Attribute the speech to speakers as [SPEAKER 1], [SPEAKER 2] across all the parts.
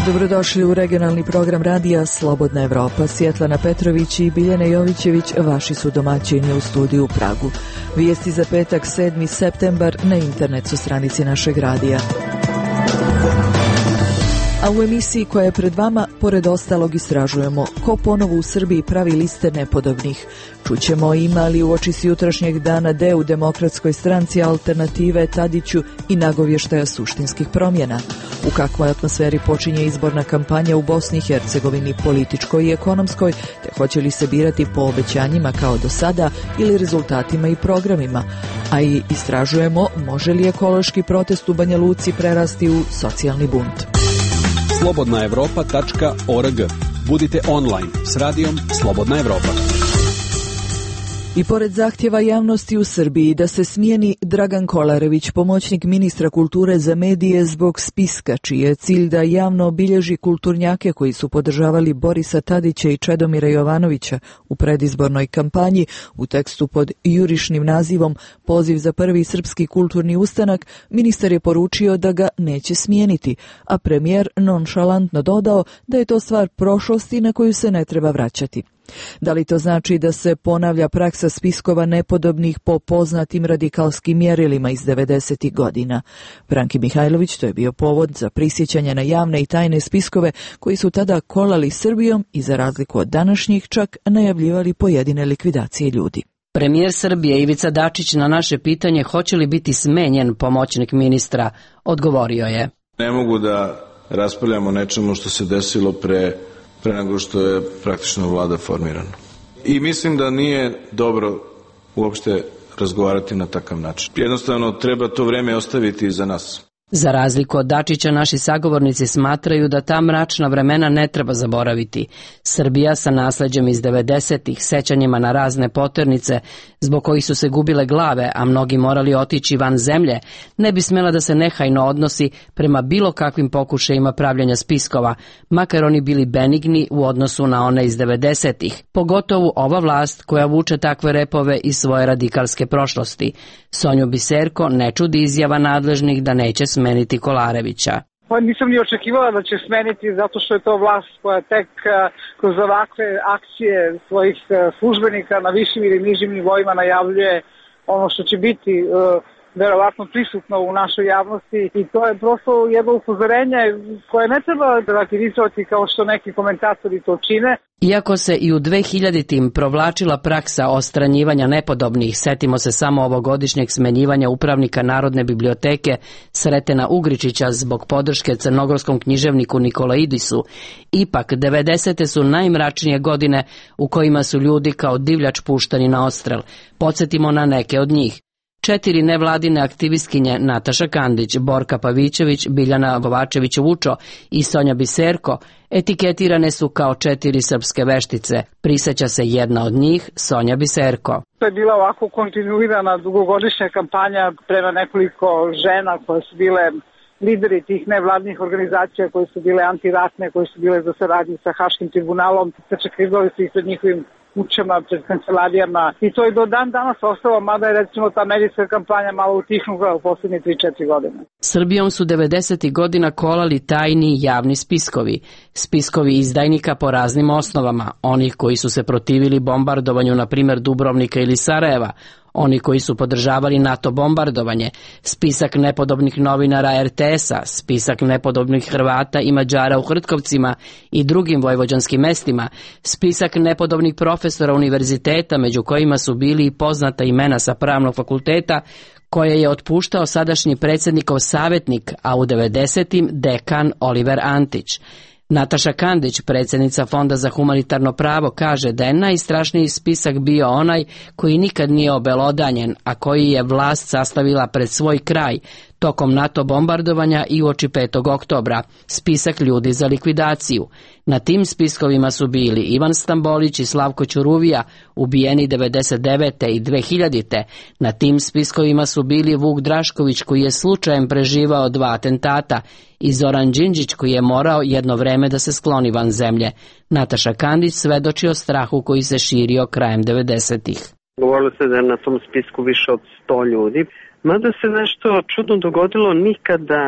[SPEAKER 1] Dobrodošli u regionalni program radija Slobodna Evropa. Svjetlana Petrović i Biljana Jovićević vaši su domaćini u studiju u Pragu. Vijesti za petak 7. septembar na internet su stranici našeg radija. A u emisiji koja je pred vama, pored ostalog, istražujemo ko ponovo u Srbiji pravi liste nepodobnih. Čućemo ima li uoči s jutrašnjeg dana u Demokratskoj stranci alternative Tadiću i nagovještaja suštinskih promjena. U kakvoj atmosferi počinje izborna kampanja u Bosni i Hercegovini, političkoj i ekonomskoj, te hoće li se birati po obećanjima kao do sada ili rezultatima i programima. A i istražujemo može li ekološki protest u Banja Luci prerasti u socijalni bunt.
[SPEAKER 2] slobodnaevropa.org. Budite online s radijom Slobodna Evropa.
[SPEAKER 1] I pored zahtjeva javnosti u Srbiji da se smijeni Dragan Kolarević, pomoćnik ministra kulture za medije zbog spiska, čiji je cilj da javno obilježi kulturnjake koji su podržavali Borisa Tadića i Čedomira Jovanovića u predizbornoj kampanji, u tekstu pod jurišnim nazivom Poziv za prvi srpski kulturni ustanak, ministar je poručio da ga neće smijeniti, a premijer nonšalantno dodao da je to stvar prošlosti na koju se ne treba vraćati. Da li to znači da se ponavlja praksa spiskova nepodobnih po poznatim radikalskim mjerilima iz 90. godina? Branki Mihajlović, to je bio povod za prisjećanje na javne i tajne spiskove koji su tada kolali Srbijom i za razliku od današnjih čak najavljivali pojedine likvidacije ljudi.
[SPEAKER 3] Premijer Srbije Ivica Dačić na naše pitanje hoće li biti smenjen pomoćnik ministra odgovorio je:
[SPEAKER 4] Ne mogu da raspravljam o nečemu što se desilo pre nego što je praktično vlada formirana. I mislim da nije dobro uopšte razgovarati na takav način. Jednostavno treba to vreme ostaviti iza nas.
[SPEAKER 3] Za razliku od Dačića, naši sagovornici smatraju da ta mračna vremena ne treba zaboraviti. Srbija sa nasleđem iz 90-ih, sećanjima na razne poternice, zbog kojih su se gubile glave, a mnogi morali otići van zemlje, ne bi smela da se nehajno odnosi prema bilo kakvim pokušajima pravljanja spiskova, makar oni bili benigni u odnosu na one iz 90-ih, pogotovo ova vlast koja vuče takve repove iz svoje radikalske prošlosti. Sonju Biserko ne čudi izjava nadležnih da neće smeniti Kolarevića.
[SPEAKER 5] Pa nisam ni očekivala da će smeniti zato što je to vlast koja tek kroz ovakve akcije svojih službenika na višim ili nižim nivoima najavljuje ono što će biti verovatno prisutno u našoj javnosti i to je prosto jedno upozorenje koje ne treba relativizovati kao što neki komentatori to čine.
[SPEAKER 3] Iako se i u 2000-tim provlačila praksa odstranjivanja nepodobnih, setimo se samo ovogodišnjeg smenjivanja upravnika Narodne biblioteke Sretena Ugričića zbog podrške crnogorskom književniku Nikolaidisu, ipak 90. su najmračnije godine u kojima su ljudi kao divljač puštani na odstrel. Podsjetimo na neke od njih. 4 nevladine aktivistkinje Nataša Kandić, Borka Pavićević, Biljana Kovačević-Vučo i Sonja Biserko etiketirane su kao 4 srpske veštice. Prisjeća se jedna od njih, Sonja Biserko.
[SPEAKER 5] To je bila ovako kontinuirana dugogodišnja kampanja prema nekoliko žena koje su bile lideri tih nevladnih organizacija, koje su bile antiratne, koje su bile za saradnju sa Haškim tribunalom, sačekivali su ih pred njihovim kućama, pred kancelarijama i to je do dan danas ostalo, mada je recimo ta medijska kampanja malo utihnula u posljednje 3-4 godine.
[SPEAKER 3] Srbijom su 90. godina kolali tajni javni spiskovi, spiskovi izdajnika po raznim osnovama, onih koji su se protivili bombardovanju, na primjer Dubrovnika ili Sarajeva, oni koji su podržavali NATO bombardovanje, spisak nepodobnih novinara RTS-a, spisak nepodobnih Hrvata i Mađara u Hrtkovcima i drugim vojvođanskim mestima, spisak nepodobnih profesora univerziteta, među kojima su bili i poznata imena sa pravnog fakulteta, koje je otpuštao sadašnji predsjednikov savjetnik, a u 90-im dekan Oliver Antić. Nataša Kandić, predsjednica Fonda za humanitarno pravo, kaže da je najstrašniji spisak bio onaj koji nikad nije obelodanjen, a koji je vlast sastavila pred svoj kraj tokom NATO bombardovanja i uoči 5. oktobra, spisak ljudi za likvidaciju. Na tim spiskovima su bili Ivan Stambolić i Slavko Ćuruvija, ubijeni 99. i 2000. Na tim spiskovima su bili Vuk Drašković, koji je slučajem preživao 2 atentata, i Zoran Đinđić, koji je morao jedno vreme da se skloni van zemlje. Nataša Kandić svedoči o strahu koji se širio krajem 90-ih.
[SPEAKER 6] Govorilo se da je na tom spisku više od 100 ljudi. Mada se nešto čudno dogodilo, nikada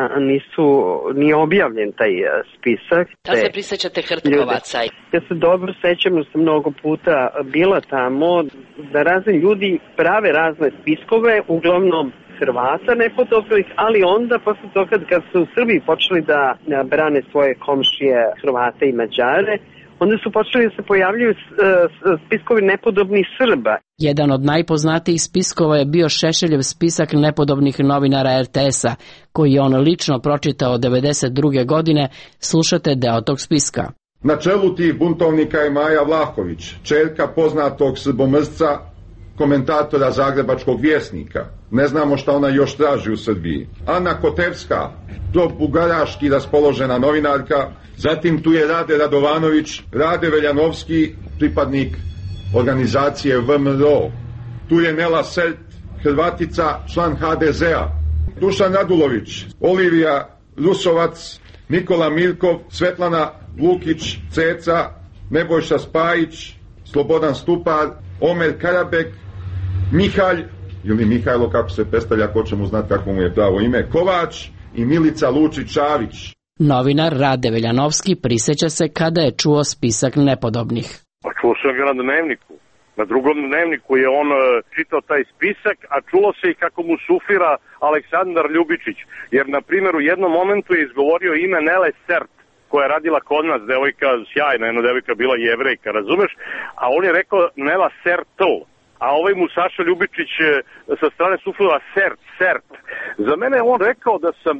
[SPEAKER 6] nije objavljen taj spisak.
[SPEAKER 3] Da se prisjećate Hrtkovaca?
[SPEAKER 6] Ja se dobro sećam da sam mnogo puta bila tamo, da razni ljudi prave razne spiskove, uglavnom Hrvata nepodobnih, ali onda posle toga kad su u Srbiji počeli da brane svoje komšije Hrvate i Mađare, onda su počeli da se pojavljaju spiskovi nepodobnih Srba.
[SPEAKER 3] Jedan od najpoznatijih spiskova je bio Šešeljev spisak nepodobnih novinara RTS-a, koji je on lično pročitao 1992. godine. Slušate deo tog spiska.
[SPEAKER 7] Na čelu tih buntovnika je Maja Vlahović, čerka poznatog srbomrsca, komentatora Zagrebačkog vjesnika. Ne znamo šta ona još traži u Srbiji. Ana Kotevska, pro-bugaraški raspoložena novinarka. Zatim tu je Rade Radovanović, Rade Veljanovski, pripadnik organizacije VMRO. Tu je Nela Sert, Hrvatica, član HDZ-a. Dušan Radulović, Olivija Rusovac, Nikola Mirkov, Svetlana Lukić, Ceca, Nebojša Spajić, Slobodan Stupar, Omer Karabek, Mihalj, ili Mihajlo kako se predstavlja, ko će mu znati kako mu je pravo ime, Kovač i Milica Lučić-Čavić.
[SPEAKER 3] Novinar Rade Veljanovski prisjeća se kada je čuo spisak nepodobnih.
[SPEAKER 8] Pa čuo sam ga na dnevniku. Na drugom dnevniku je on čitao taj spisak, a čulo se i kako mu sufira Aleksandar Ljubičić. Jer, na primjer, u jednom momentu je izgovorio ime Nele Sert, koja je radila kod nas, devojka sjajna, jedna devojka bila Jevrejka, razumeš? A on je rekao Nela Sertl, a ovaj mu Saša Ljubičić sa strane suflira Sert. Za mene je on rekao da sam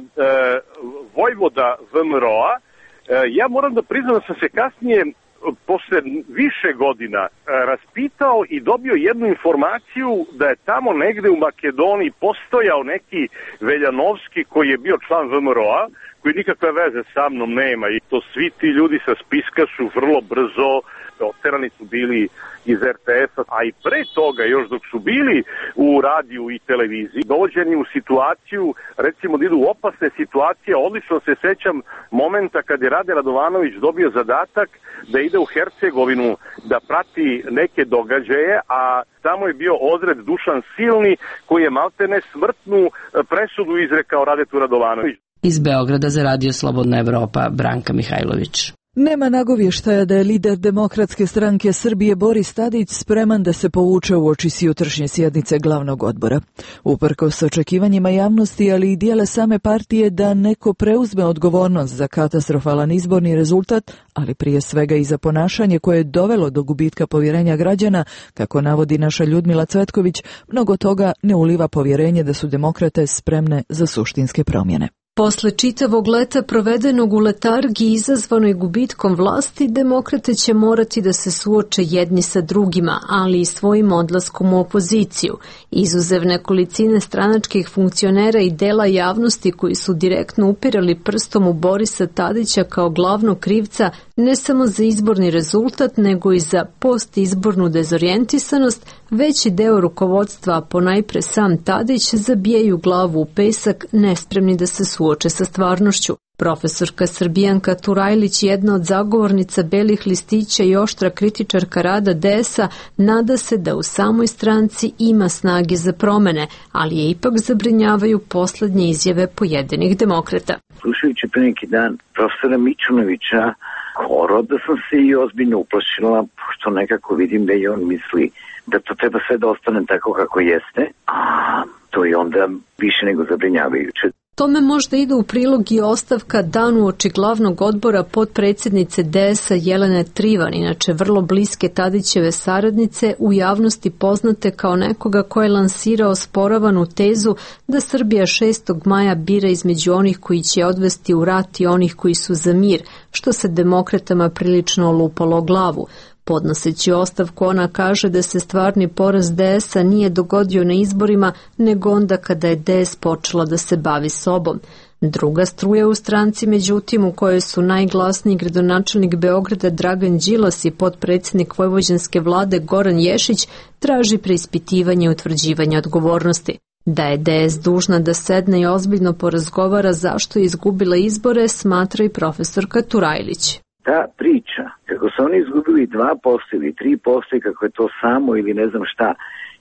[SPEAKER 8] vojvoda VMRO-a. Ja moram da priznam da sam se kasnije, posle više godina, raspitao i dobio jednu informaciju da je tamo negde u Makedoniji postojao neki Veljanovski koji je bio član VMRO-a, koji nikakve veze sa mnom nema, i to svi ti ljudi sa spiska su vrlo brzo oterani su bili iz RTS-a, a i pre toga, još dok su bili u radiju i televiziji, dovođeni u situaciju, recimo da idu u opasne situacije. Odlično se sećam momenta kad je Rade Radovanović dobio zadatak da ide u Hercegovinu da prati neke događaje, a tamo je bio odred Dušan Silni koji je maltene smrtnu presudu izrekao Radetu Radovanović.
[SPEAKER 3] Iz Beograda za Radio Slobodna Evropa, Branka Mihajlović.
[SPEAKER 1] Nema nagovještaja da je lider Demokratske stranke Srbije Boris Tadić spreman da se povuče uoči jutrošnje sjednice glavnog odbora. Uprkos očekivanjima javnosti, ali i dijele same partije da neko preuzme odgovornost za katastrofalan izborni rezultat, ali prije svega i za ponašanje koje je dovelo do gubitka povjerenja građana, kako navodi naša Ljudmila Cvetković, mnogo toga ne uliva povjerenje da su demokrate spremne za suštinske promjene.
[SPEAKER 9] Posle čitavog leta provedenog u letargiji izazvanoj gubitkom vlasti, demokrate će morati da se suoče jedni sa drugima, ali i svojim odlaskom u opoziciju. Izuzev nekolicine stranačkih funkcionera i dela javnosti koji su direktno upirali prstom u Borisa Tadića kao glavnog krivca ne samo za izborni rezultat, nego i za postizbornu dezorijentisanost, veći deo rukovodstva, ponajpre sam Tadić, zabijaju glavu u pesak, nespremni da se suoče sa stvarnošću. Profesorka Srbijanka Turajlić, jedna od zagovornica belih listića i oštra kritičarka rada DS-a, nada se da u samoj stranci ima snage za promene, ali je ipak zabrinjavaju poslednje izjave pojedinih demokrata.
[SPEAKER 10] Slušajući pre neki dan profesora Mićunovića, skoro da sam se i ozbiljno uplašila, pošto nekako vidim da i on misli da to treba sve da ostane tako kako jeste, a to je onda više nego zabrinjavajuće.
[SPEAKER 9] Tome možda ide u prilog i ostavka dan uoči glavnog odbora potpredsjednice DS-a Jelene Trivan, inače vrlo bliske Tadićeve saradnice, u javnosti poznate kao nekoga ko je lansirao sporavanu tezu da Srbija 6. maja bira između onih koji će odvesti u rat i onih koji su za mir, što se demokratama prilično lupalo o glavu. Podnoseći ostavku, ona kaže da se stvarni poraz DS-a nije dogodio na izborima, nego onda kada je DS počela da se bavi sobom. Druga struja u stranci, međutim, u kojoj su najglasniji gradonačelnik Beograda Dragan Đilas i potpredsjednik vojvođanske vlade Goran Ješić, traži preispitivanje i utvrđivanje odgovornosti. Da je DS dužna da sedne i ozbiljno porazgovara zašto je izgubila izbore, smatra i profesorka Turajlić.
[SPEAKER 10] Ta priča, kako su oni izgubili 2% ili 3% i kako je to samo ili ne znam šta,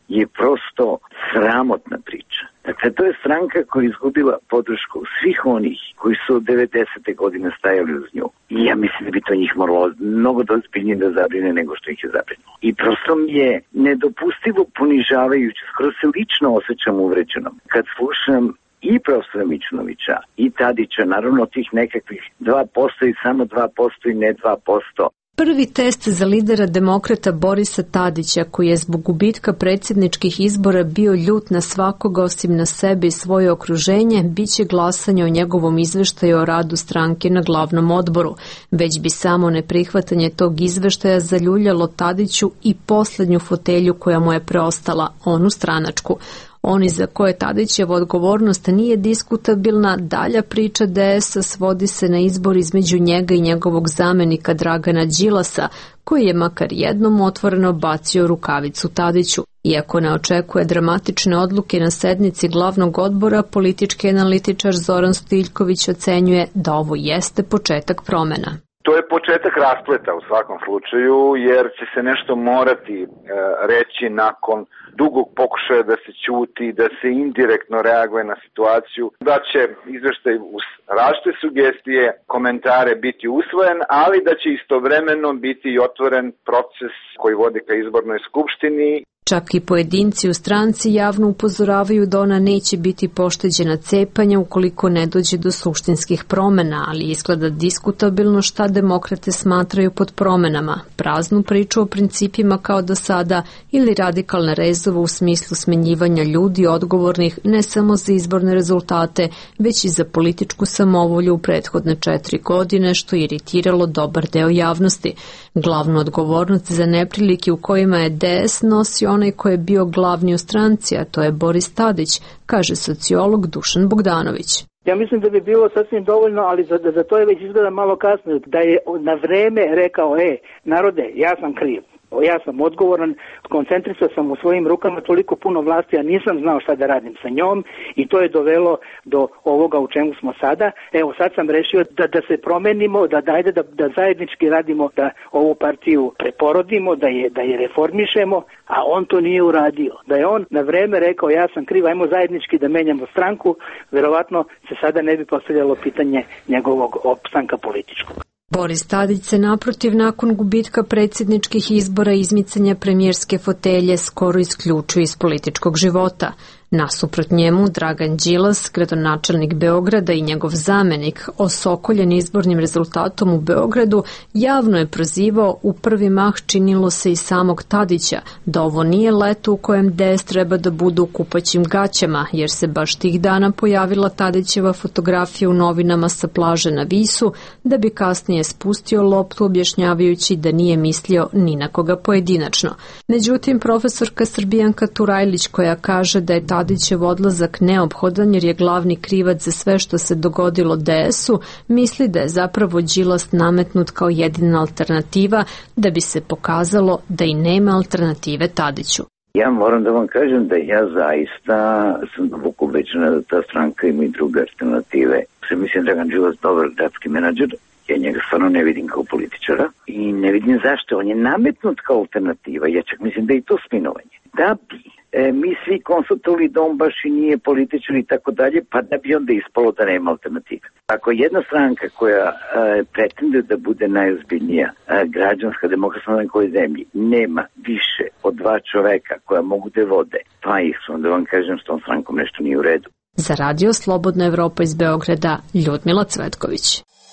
[SPEAKER 10] je prosto sramotna priča. Dakle, to je stranka koja je izgubila podršku svih onih koji su od 90. godine stajali uz nju. I ja mislim da bi to njih moralo mnogo ozbiljnije da zabrine nego što ih je zabrinulo. I prosto mi je nedopustivo ponižavajuće, skoro se lično osjećam uvređenom kad slušam i profesora Mićunovića i Tadića, naravno tih nekakvih 2% i samo 2% i ne 2%.
[SPEAKER 9] Prvi test za lidera demokrata Borisa Tadića, koji je zbog gubitka predsjedničkih izbora bio ljut na svakoga osim na sebe i svoje okruženje, biće glasanje o njegovom izveštaju o radu stranke na glavnom odboru. Već bi samo neprihvatanje tog izveštaja zaljuljalo Tadiću i posljednju fotelju koja mu je preostala, onu stranačku. Oni za koje Tadićeva odgovornost nije diskutabilna, dalja priča DS-a svodi se na izbor između njega i njegovog zamenika Dragana Đilasa, koji je makar jednom otvoreno bacio rukavicu Tadiću. Iako ne očekuje dramatične odluke na sednici glavnog odbora, politički analitičar Zoran Stiljković ocenjuje da ovo jeste početak promena.
[SPEAKER 11] To je početak raspleta u svakom slučaju, jer će se nešto morati reći nakon dugog pokušaja da se ćuti, da se indirektno reaguje na situaciju, da će izveštaj uz različite sugestije, komentare biti usvojen, ali da će istovremeno biti i otvoren proces koji vodi ka izbornoj skupštini.
[SPEAKER 9] Čak i pojedinci u stranci javno upozoravaju da ona neće biti pošteđena cepanja ukoliko ne dođe do suštinskih promena, ali izgleda diskutabilno šta demokrate smatraju pod promenama, praznu priču o principima kao do sada ili radikalne rezove u smislu smenjivanja ljudi odgovornih ne samo za izborne rezultate, već i za političku samovolju u prethodne 4 godine, što je iritiralo dobar deo javnosti. Glavnu odgovornost za neprilike u kojima je DS nosi onaj ko je bio glavni u stranci, a to je Boris Tadić, kaže sociolog Dušan Bogdanović.
[SPEAKER 12] Ja mislim da bi bilo sasvim dovoljno, ali za to je već izgleda malo kasno, da je na vreme rekao, narode, ja sam kriv. Ja sam odgovoran, koncentrisao sam u svojim rukama toliko puno vlasti, a nisam znao šta da radim sa njom i to je dovelo do ovoga u čemu smo sada. Evo sad sam rešio da se promenimo, da zajednički radimo, da ovu partiju preporodimo, da je reformišemo, a on to nije uradio. Da je on na vreme rekao ja sam kriv, ajmo zajednički da menjamo stranku, verovatno se sada ne bi postavljalo pitanje njegovog opstanka političkog.
[SPEAKER 9] Boris Tadić se naprotiv nakon gubitka predsjedničkih izbora i izmicanja premijerske fotelje skoro isključuje iz političkog života. Nasuprot njemu, Dragan Đilas, gradonačelnik Beograda i njegov zamenik, osokoljen izbornim rezultatom u Beogradu, javno je prozivao u prvi mah činilo se i samog Tadića, da ovo nije leto u kojem DS treba da budu u kupaćim gaćama, jer se baš tih dana pojavila Tadićeva fotografija u novinama sa plaže na Visu, da bi kasnije spustio loptu objašnjavajući da nije mislio ni na koga pojedinačno. Međutim, profesorka Srbijanka Turajlić, koja kaže da je Tadićev odlazak neophodan jer je glavni krivac za sve što se dogodilo DS-u, misli da je zapravo Đilas nametnut kao jedina alternativa da bi se pokazalo da i nema alternative Tadiću.
[SPEAKER 10] Ja moram da vam kažem da ja zaista sam duboko ubeđena da ta stranka ima i druge alternative. Mislim Dragan Đilas dobar gradski menadžer, ja njega stvarno ne vidim kao političara i ne vidim zašto. On je nametnut kao alternativa, ja čak mislim da je i to spinovanje. Da bi mi svi konstatovali da on baš i nije političar i tako dalje, pa da bi onda ispalo da nema alternative. Ako jedna stranka koja pretende da bude najozbiljnija građanska demokratska na kojoj zemlji nema više od 2 čoveka koja mogu da vode, pa ih su, onda vam kažem s tom strankom nešto nije u redu.
[SPEAKER 9] Za Radio Slobodna Evropa iz Beograda, Ljudmila Cvetković.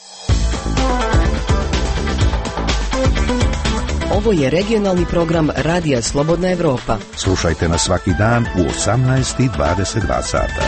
[SPEAKER 13] Ovo je regionalni program Radija Slobodna Evropa.
[SPEAKER 14] Slušajte nas svaki dan u 18:22 sata.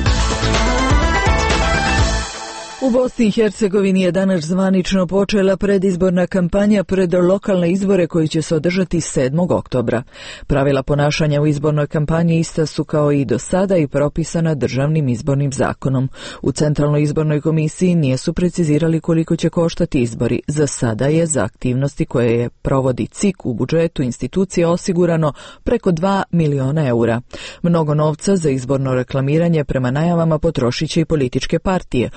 [SPEAKER 1] U Bosni i Hercegovini je danas zvanično počela predizborna kampanja pred lokalne izbore koji će se održati 7. oktobra. Pravila ponašanja u izbornoj kampanji ista su kao i do sada i propisana državnim izbornim zakonom. U Centralnoj izbornoj komisiji nisu precizirali koliko će koštati izbori. Za sada je za aktivnosti koje je provodi CIK u budžetu institucije osigurano preko 2 miliona eura. Mnogo novca za izborno reklamiranje prema najavama potrošit će i političke partije, od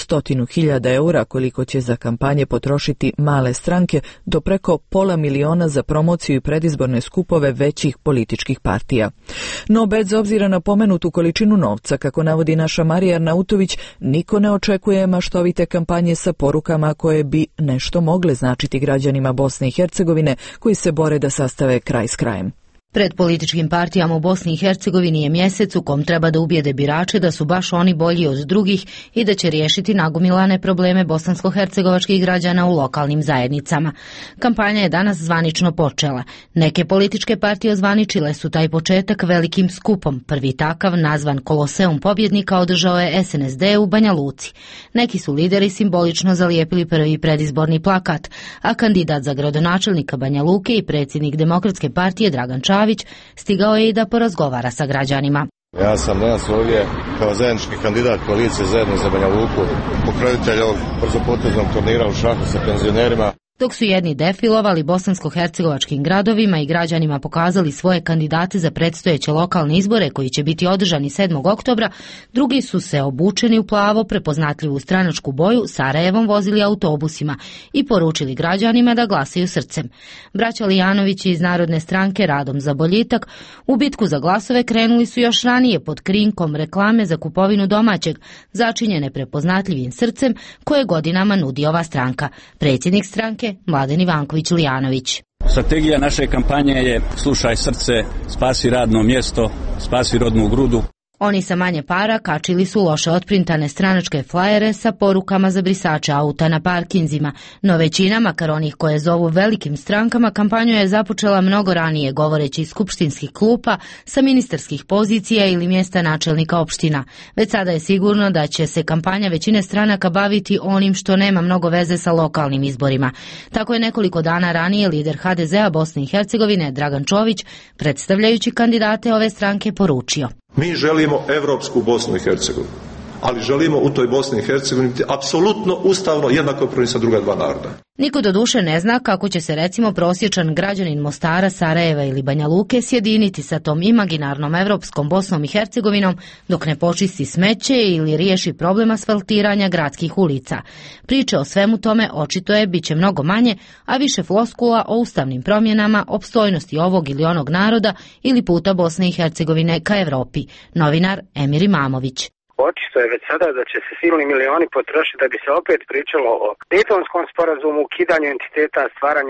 [SPEAKER 1] 100.000 eura koliko će za kampanje potrošiti male stranke do preko pola miliona za promociju i predizborne skupove većih političkih partija. No bez obzira na pomenutu količinu novca, kako navodi naša Marija Arnautović, niko ne očekuje maštovite kampanje sa porukama koje bi nešto mogle značiti građanima Bosne i Hercegovine koji se bore da sastave kraj s krajem.
[SPEAKER 15] Pred političkim partijama u Bosni i Hercegovini je mjesec u kom treba da ubijede birače da su baš oni bolji od drugih i da će riješiti nagomilane probleme bosansko-hercegovačkih građana u lokalnim zajednicama. Kampanja je danas zvanično počela. Neke političke partije ozvaničile su taj početak velikim skupom. Prvi takav, nazvan Koloseum pobjednika, održao je SNSD u Banja Luci. Neki su lideri simbolično zalijepili prvi predizborni plakat, a kandidat za gradonačelnika Banja Luke i predsjednik Demokratske partije Dragan Čavić stigao je i da porazgovara sa građanima.
[SPEAKER 16] Ja sam danas ovdje kao zajednički kandidat koalicije Zajedno za Banja Luku, pokrovitelj ovog brzopoteznog turnira u šahu sa penzionerima.
[SPEAKER 15] Dok su jedni defilovali bosansko-hercegovačkim gradovima i građanima pokazali svoje kandidate za predstojeće lokalne izbore koji će biti održani 7. oktobra, drugi su se obučeni u plavo prepoznatljivu stranačku boju Sarajevom vozili autobusima i poručili građanima da glasaju srcem. Braća Lijanovići iz Narodne stranke Radom za boljitak u bitku za glasove krenuli su još ranije pod krinkom reklame za kupovinu domaćeg, začinjene prepoznatljivim srcem koje godinama nudi ova stranka. Predsjednik stranke Mladen Ivanković Lijanović.
[SPEAKER 2] Strategija naše kampanje je slušaj srce, spasi radno mjesto, spasi rodnu grudu.
[SPEAKER 15] Oni sa manje para kačili su loše otprintane stranačke flajere sa porukama za brisače auta na parkinzima, no većina, makar onih koje zovu velikim strankama, kampanju je započela mnogo ranije, govoreći iz skupštinskih klupa, sa ministarskih pozicija ili mjesta načelnika opština. Već sada je sigurno da će se kampanja većine stranaka baviti onim što nema mnogo veze sa lokalnim izborima. Tako je nekoliko dana ranije lider HDZ-a Bosne i Hercegovine Dragan Čović, predstavljajući kandidate ove stranke, poručio:
[SPEAKER 17] Mi želimo evropsku Bosnu i Hercegovinu, ali želimo u toj Bosni i Hercegovini biti apsolutno ustavno jednakopravni sa druga dva naroda.
[SPEAKER 15] Niko doduše ne zna kako će se recimo prosječan građanin Mostara, Sarajeva ili Banja Luke sjediniti sa tom imaginarnom evropskom Bosnom i Hercegovinom dok ne počisti smeće ili riješi problem asfaltiranja gradskih ulica. Priče o svemu tome očito je bit će mnogo manje, a više floskula o ustavnim promjenama, opstojnosti ovog ili onog naroda ili puta Bosne i Hercegovine ka Evropi. Novinar Emir Imamović.
[SPEAKER 18] Očito je već sada da će se silni milioni potrošiti da bi se opet pričalo o Dejtonskom sporazumu, ukidanju entiteta, stvaranju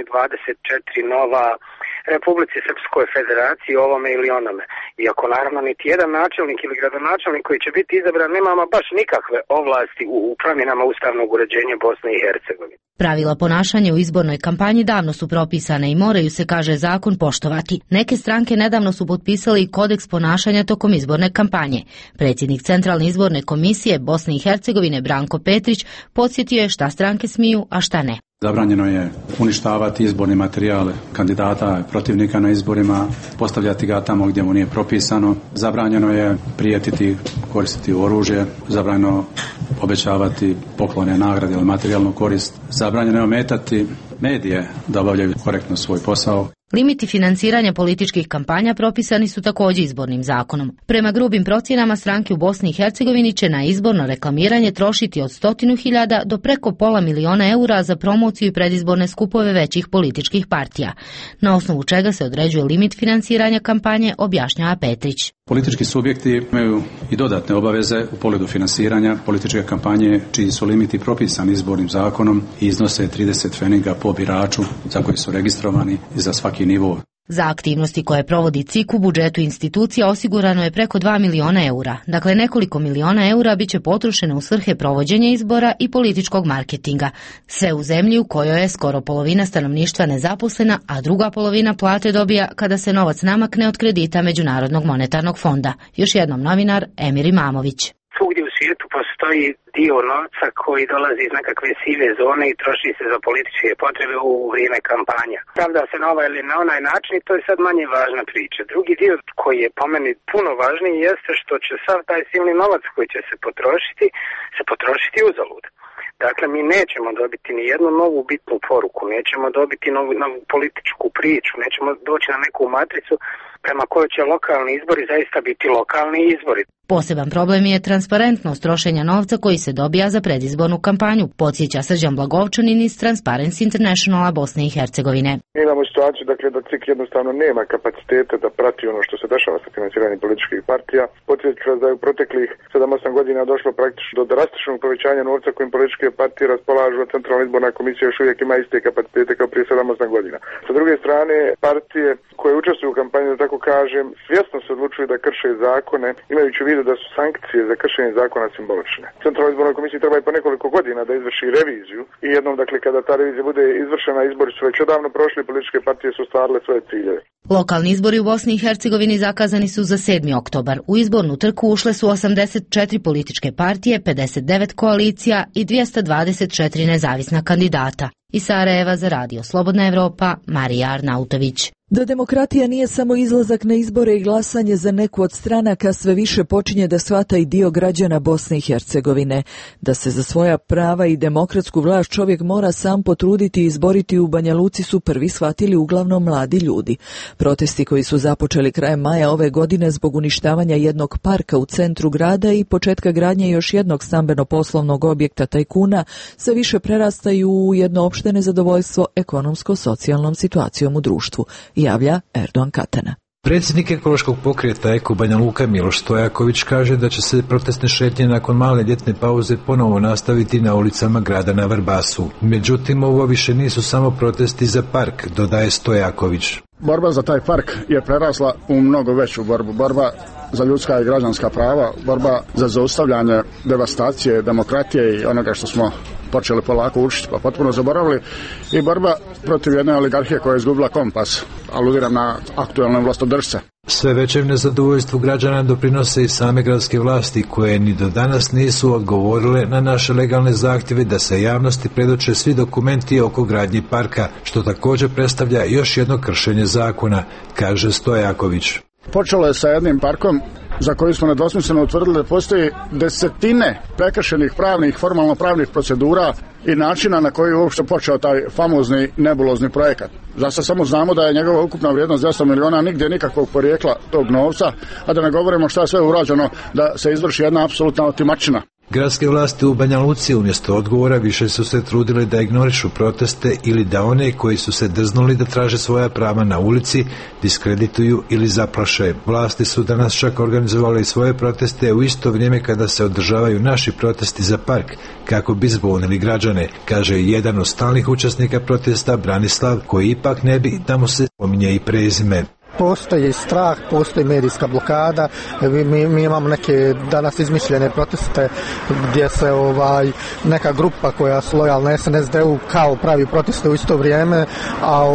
[SPEAKER 18] 24 nova, Republici Srpskoj federaciji, ovome ili onome. Iako naravno niti jedan načelnik ili gradonačelnik koji će biti izabran nema baš nikakve ovlasti u promjenama ustavnog uređenja Bosne i Hercegovine.
[SPEAKER 15] Pravila ponašanja u izbornoj kampanji davno su propisane i moraju se, kaže zakon, poštovati. Neke stranke nedavno su potpisali i kodeks ponašanja tokom izborne kampanje. Predsjednik Centralne izborne komisije Bosne i Hercegovine Branko Petrić podsjetio je šta stranke smiju, a šta ne.
[SPEAKER 19] Zabranjeno je uništavati izborni materijal kandidata protivnika na izborima, postavljati ga tamo gdje mu nije propisano. Zabranjeno je prijetiti, koristiti oružje, zabranjeno obećavati poklone, nagrade ili materijalnu korist. Zabranjeno je ometati medije da obavljaju korektno svoj posao.
[SPEAKER 15] Limiti financiranja političkih kampanja propisani su također izbornim zakonom. Prema grubim procjenama, stranke u Bosni i Hercegovini će na izborno reklamiranje trošiti od 100.000 do preko pola miliona eura za promociju i predizborne skupove većih političkih partija. Na osnovu čega se određuje limit financiranja kampanje, objašnjava Petrić.
[SPEAKER 19] Politički subjekti imaju i dodatne obaveze u pogledu finansiranja političke kampanje, čiji su limiti propisani izbornim zakonom i iznose 30 pfeniga po biraču za koji su registrovani i za svaki nivo.
[SPEAKER 15] Za aktivnosti koje provodi CIK u budžetu institucija osigurano je preko 2 miliona eura. Dakle, nekoliko miliona eura bit će potrošeno u svrhe provođenja izbora i političkog marketinga. Sve u zemlji u kojoj je skoro polovina stanovništva nezaposlena, a druga polovina plate dobija kada se novac namakne od kredita Međunarodnog monetarnog fonda. Još jednom novinar Emir Imamović.
[SPEAKER 18] Svugdje u svijetu postoji dio novca koji dolazi iz nekakve sive zone i troši se za političke potrebe u vrijeme kampanja. Pravda se na ovaj ili na onaj način i to je sad manje važna priča. Drugi dio koji je po meni puno važniji jeste što će sav taj silni novac koji će se potrošiti uzalud. Dakle, mi nećemo dobiti ni jednu novu bitnu poruku, nećemo dobiti novu političku priču, nećemo doći na neku matricu prema kojoj će lokalni izbori zaista biti lokalni izbori.
[SPEAKER 15] Poseban problem je transparentnost trošenja novca koji se dobija za predizbornu kampanju, podsjeća Srđan Blagovčanin iz Transparency Internationala Bosne i Hercegovine.
[SPEAKER 20] Mi imamo situaciju da CIK jednostavno nema kapacitete da prati ono što se dešava sa financiranjem političkih partija. Podsjeću vas da je u proteklih 7-8 godina došlo praktično do drastičnog povećanja novca kojim političke partije raspolažu, a Centralna izborna komisija još uvijek ima iste kapacitete kao prije 7-8 godina. Sa druge strane, partije koje učestvuju u kampanji, da tako kažem, svjesno se odlučuju da krše zakone, imajući u vidu da su sankcije za kršenje zakona simbolične. Centralnoj izbornoj komisiji treba i po nekoliko godina da izvrši reviziju i jednom, dakle, kada ta revizija bude izvršena, izbori su već odavno prošli, političke partije su ostvarile svoje ciljeve.
[SPEAKER 15] Lokalni izbori u Bosni i Hercegovini zakazani su za 7. oktobar. U izbornu trku ušle su 84 političke partije, 59 koalicija i 224 nezavisna kandidata. Iz Sarajeva za Radio Slobodna Evropa, Marija Arnautović.
[SPEAKER 1] Da demokratija nije samo izlazak na izbore i glasanje za neku od stranaka, sve više počinje da shvata i dio građana Bosne i Hercegovine. Da se za svoja prava i demokratsku vlast čovjek mora sam potruditi i izboriti u Banja Luci su prvi shvatili uglavnom mladi ljudi. Protesti koji su započeli krajem maja ove godine zbog uništavanja jednog parka u centru grada i početka gradnje još jednog stambeno-poslovnog objekta tajkuna sve više prerastaju u jedno opšte nezadovoljstvo ekonomsko-socijalnom situacijom u društvu, javlja Erdogan Katana.
[SPEAKER 21] Predsjednik ekološkog pokreta Eko Banja Luka Miloš Stojaković kaže da će se protestne šetnje nakon male ljetne pauze ponovo nastaviti na ulicama grada na Vrbasu. Međutim, ovo više nisu samo protesti za park, dodaje Stojaković.
[SPEAKER 22] Borba za taj park je prerasla u mnogo veću borbu. Borba za ljudska i građanska prava, borba za zaustavljanje devastacije, demokratije i onoga što smo počeli polako učiti pa potpuno zaboravili, i borba protiv jedne oligarhije koja je izgubila kompas, aludiram na aktualne vlastodržce.
[SPEAKER 21] Sve većem nezadovoljstvu građana doprinose i same gradske vlasti koje ni do danas nisu odgovorile na naše legalne zahtjeve da se javnosti predoče svi dokumenti oko gradnje parka, što također predstavlja još jedno kršenje zakona, kaže Stojaković.
[SPEAKER 22] Počelo je sa jednim parkom za koji smo nedvosmisleno utvrdili da postoji desetine prekršenih pravnih, formalno pravnih procedura i načina na koji je uopšte počeo taj famozni nebulozni projekat. Za sad samo znamo da je njegova ukupna vrijednost 200 miliona, nigdje nikakvog porijekla tog novca, a da ne govorimo šta je sve urađeno da se izvrši jedna apsolutna otimačina.
[SPEAKER 21] Gradske vlasti u Banja Luci umjesto odgovora više su se trudile da ignorišu proteste ili da one koji su se drznuli da traže svoja prava na ulici diskredituju ili zaplaše. Vlasti su danas čak organizovali svoje proteste u isto vrijeme kada se održavaju naši protesti za park, kako bi zbunili građane, kaže jedan od stalnih učesnika protesta Branislav, koji ipak ne bi da mu se spominje i prezime.
[SPEAKER 23] Postoji strah, postoji medijska blokada, mi imamo neke danas izmišljene proteste gdje se neka grupa koja su lojalna SNSD-u kao pravi proteste u isto vrijeme, a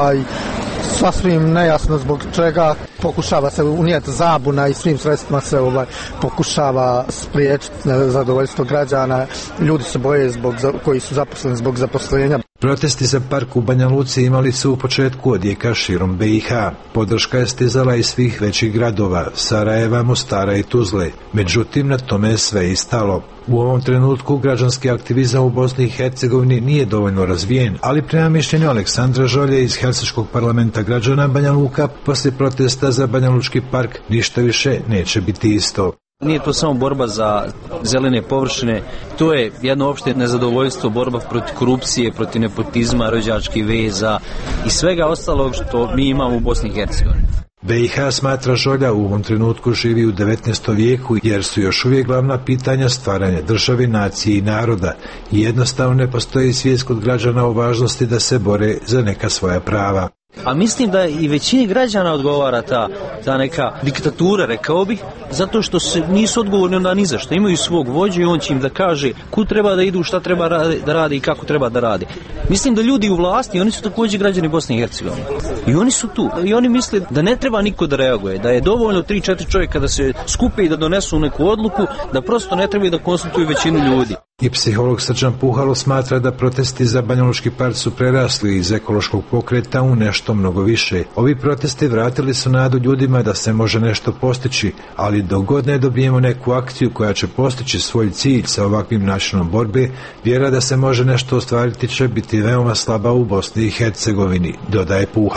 [SPEAKER 23] sasvim nejasno zbog čega pokušava se unijeti zabuna i svim sredstvima se pokušava spriječiti nezadovoljstvo građana. Ljudi se boje koji su zaposleni zbog zaposlenja.
[SPEAKER 21] Protesti za park u Banja Luci imali su u početku odjeka širom BiH. Podrška je stizala iz svih većih gradova, Sarajeva, Mostara i Tuzle. Međutim, na tome je sve i stalo. U ovom trenutku građanski aktivizam u Bosni i Hercegovini nije dovoljno razvijen, ali prema mišljenju Aleksandra Žolje iz Helsinškog parlamenta građana Banja Luka, poslije protesta za Banja Lučki park ništa više neće biti isto.
[SPEAKER 24] Nije to samo borba za zelene površine, to je jedno opšte nezadovoljstvo, borba protiv korupcije, protiv nepotizma, rođačkih veza i svega ostalog što mi imamo u Bosni i Hercegovini.
[SPEAKER 21] BiH, smatra Žolja, u ovom trenutku živi u 19. vijeku jer su još uvijek glavna pitanja stvaranja države, nacije i naroda i jednostavno ne postoji svijest kod građana o važnosti da se bore za neka svoja prava.
[SPEAKER 24] A mislim da i većini građana odgovara ta neka diktatura, rekao bih, zato što se nisu odgovorni onda ni za što. Imaju svog vođu i on će im da kaže kud treba da idu, šta treba da rade i kako treba da rade. Mislim da ljudi u vlasti, oni su također građani Bosne i Hercegovine. I oni su tu. I oni misle da ne treba niko da reaguje, da je dovoljno 3-4 čovjeka da se skupe i da donesu neku odluku, da prosto ne treba da konsultuju većinu ljudi.
[SPEAKER 21] I psiholog Srđan Puhalo smatra da protesti za Banja Lučki park su prerasli iz ekološkog pokreta u nešto mnogo više. Ovi protesti vratili su nadu ljudima da se može nešto postići, ali dok god ne dobijemo neku akciju koja će postići svoj cilj sa ovakvim načinom borbe, vjera da se može nešto ostvariti će biti veoma slaba u Bosni i Hercegovini, dodaje Puhalo.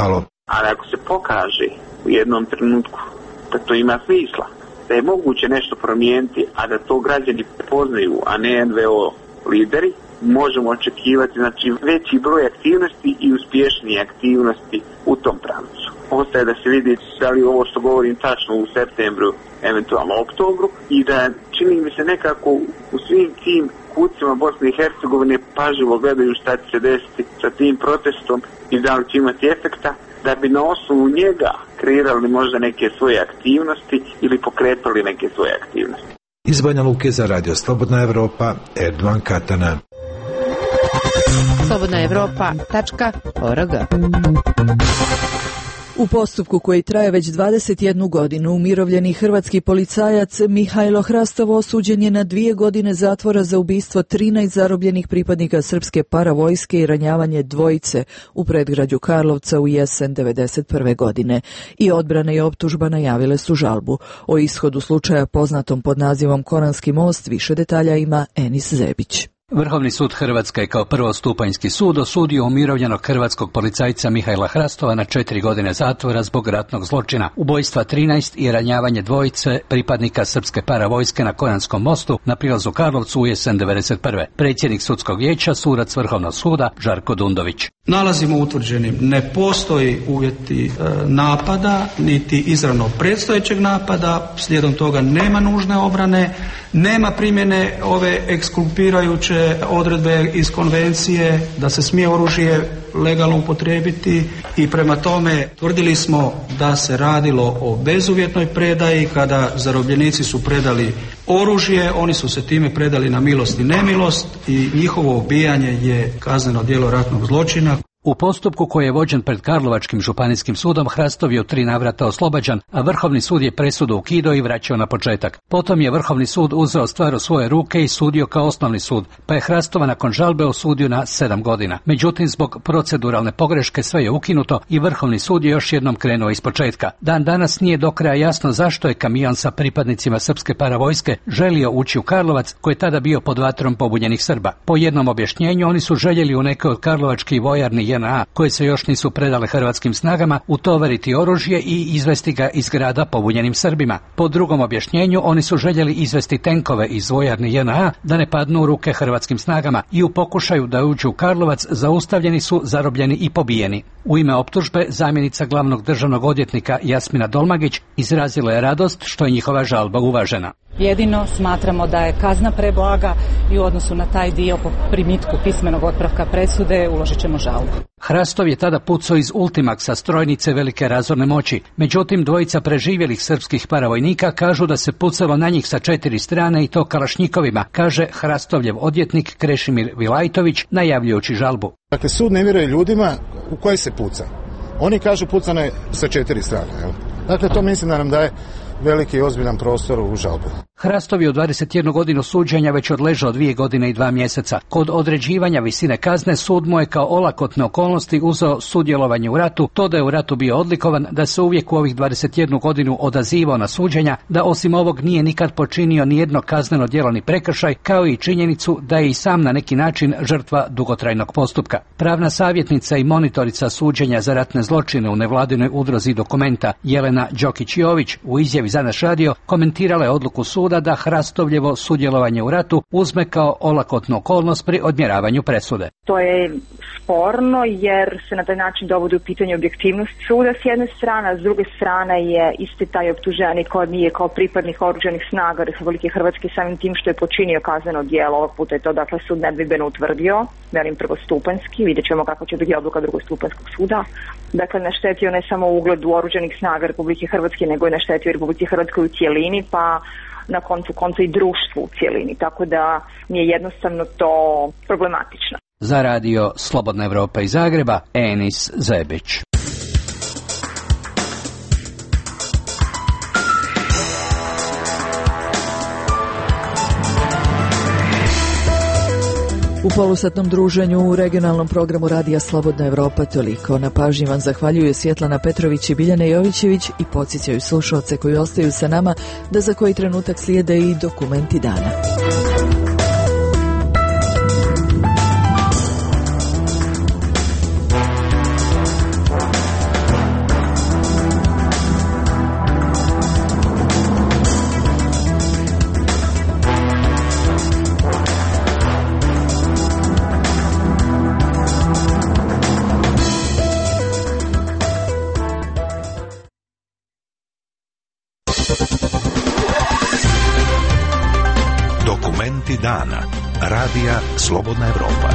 [SPEAKER 10] Ali ako se pokaže u jednom trenutku da to ima smisla, da je moguće nešto promijeniti, a da to građani poznaju, a ne NVO lideri, možemo očekivati znači veći broj aktivnosti i uspješnije aktivnosti u tom pravcu. Ostaje da se vidi da li ovo što govorim tačno u septembru, eventualno oktobru, i da čini mi se nekako u svim tim kucima Bosne i Hercegovine pažljivo gledaju šta će se desiti sa tim protestom i da li će imati efekta, da bi na osnovu njega kreirali možda neke svoje aktivnosti ili pokretali neke svoje aktivnosti.
[SPEAKER 21] Iz Banja Luke za Radio Slobodna Evropa, Erdovan Katana.
[SPEAKER 15] slobodnaevropa.org.
[SPEAKER 1] U postupku koji traje već 21 godinu, umirovljeni hrvatski policajac Mihajlo Hrastov osuđen je na 2 godine zatvora za ubistvo 13 zarobljenih pripadnika srpske paravojske i ranjavanje dvojice u predgrađu Karlovca u jesen 1991. godine. I odbrana i optužba najavile su žalbu. O ishodu slučaja poznatom pod nazivom Koranski most više detalja ima Enis Zebić.
[SPEAKER 4] Vrhovni sud Hrvatske je kao prvostupanjski sud osudio umirovljenog hrvatskog policajca Mihajla Hrastova na 4 godine zatvora zbog ratnog zločina, ubojstva 13 i ranjavanje dvojice pripadnika srpske paravojske na Koranskom mostu na prilazu Karlovcu u jesen 1991. Predsjednik sudskog vijeća, sudac Vrhovnog suda Žarko Dundović.
[SPEAKER 5] Nalazimo utvrđenim ne postoji uvjeti napada, niti izravno predstojećeg napada, slijedom toga nema nužne obrane, nema primjene ove ekskulpirajuće odredbe iz konvencije da se smije oružje legalno upotrijebiti i prema tome tvrdili smo da se radilo o bezuvjetnoj predaji. Kada zarobljenici su predali oružje, oni su se time predali na milost i nemilost i njihovo ubijanje je kazneno djelo ratnog zločina.
[SPEAKER 4] U postupku koji je vođen pred Karlovačkim županijskim sudom, Hrastov je u 3 navrata oslobađan, a Vrhovni sud je presudu ukidao i vraćao na početak. Potom je Vrhovni sud uzeo stvar u svoje ruke i sudio kao osnovni sud, pa je Hrastova nakon žalbe osudio na 7 godina. Međutim, zbog proceduralne pogreške sve je ukinuto i Vrhovni sud je još jednom krenuo iz početka. Dan danas nije do kraja jasno zašto je kamion sa pripadnicima srpske paravojske želio ući u Karlovac, koji je tada bio pod vatrom pobunjenih Srba. Po jednom objašnjenju, oni su željeli u neke od karlovačkih vojarni JNA, koje se još nisu predale hrvatskim snagama, utovariti oružje i izvesti ga iz grada pobunjenim Srbima. Po drugom objašnjenju, oni su željeli izvesti tenkove iz vojarni JNA da ne padnu u ruke hrvatskim snagama i u pokušaju da uđu u Karlovac zaustavljeni su, zarobljeni i pobijeni. U ime optužbe zamjenica glavnog državnog odvjetnika Jasmina Dolmagić izrazila je radost što je njihova žalba uvažena.
[SPEAKER 6] Jedino smatramo da je kazna preblaga i u odnosu na taj dio po primitku pismenog otpravka presude uložit ćemo žalbu.
[SPEAKER 4] Hrastov je tada pucao iz Ultimaxa, strojnice velike razorne moći. Međutim, dvojica preživjelih srpskih paravojnika kažu da se pucalo na njih sa 4 strane i to kalašnjikovima, kaže Hrastovljev odvjetnik Krešimir Vilajtović najavljujući žalbu.
[SPEAKER 7] Dakle, sud ne vjeruje ljudima u koje se puca. Oni kažu pucano je sa 4 strane. Jel? Dakle, to mislim da nam daje veliki i ozbiljan prostor u žalbu.
[SPEAKER 4] Hrastov je u 21 godinu suđenja već odležao 2 godine i 2 mjeseca. Kod određivanja visine kazne sud mu je kao olakotne okolnosti uzeo sudjelovanje u ratu, to da je u ratu bio odlikovan, da se uvijek u ovih 21 godinu odazivao na suđenja, da osim ovog nije nikad počinio ni jedno kazneno djelo ni prekršaj, kao i činjenicu da je i sam na neki način žrtva dugotrajnog postupka. Pravna savjetnica i monitorica suđenja za ratne zločine u nevladinoj udruzi Dokumenta Jelena Đokić-Jović u izjavi za naš radio komentirala je odluku suda da Hrastovljevo sudjelovanje u ratu uzme kao olakotnu okolnost pri odmjeravanju presude.
[SPEAKER 25] To je sporno jer se na taj način dovodi u pitanje objektivnost suda s jedne strane, a s druge strane je isti taj optuženik nije kao pripadnik oružanih snaga Republike Hrvatske samim tim što je počinio kazneno djelo. Ovog puta je to dakle sud nedvojbeno utvrdio, velim prvostupanjski, vidjet ćemo kako će biti odluka drugostupanjskog suda. Dakle, naštetio ne samo ugledu oružanih snaga Republike Hrvatske, nego je naštetio Republike Hrvatske u cijelini, pa na koncu i društvu u cijelini, tako da mi je jednostavno to problematično.
[SPEAKER 4] Za radio Slobodna Evropa iz Zagreba, Enis Zebić.
[SPEAKER 1] U polusatnom druženju u regionalnom programu Radija Slobodna Evropa toliko. Na pažnji vam zahvaljuje Svjetlana Petrović i Biljana Jovićević i podsjećaju slušalce koji ostaju sa nama da za koji trenutak slijede i dokumenti dana.
[SPEAKER 14] Dokumenti dana. Radija Slobodna Evropa.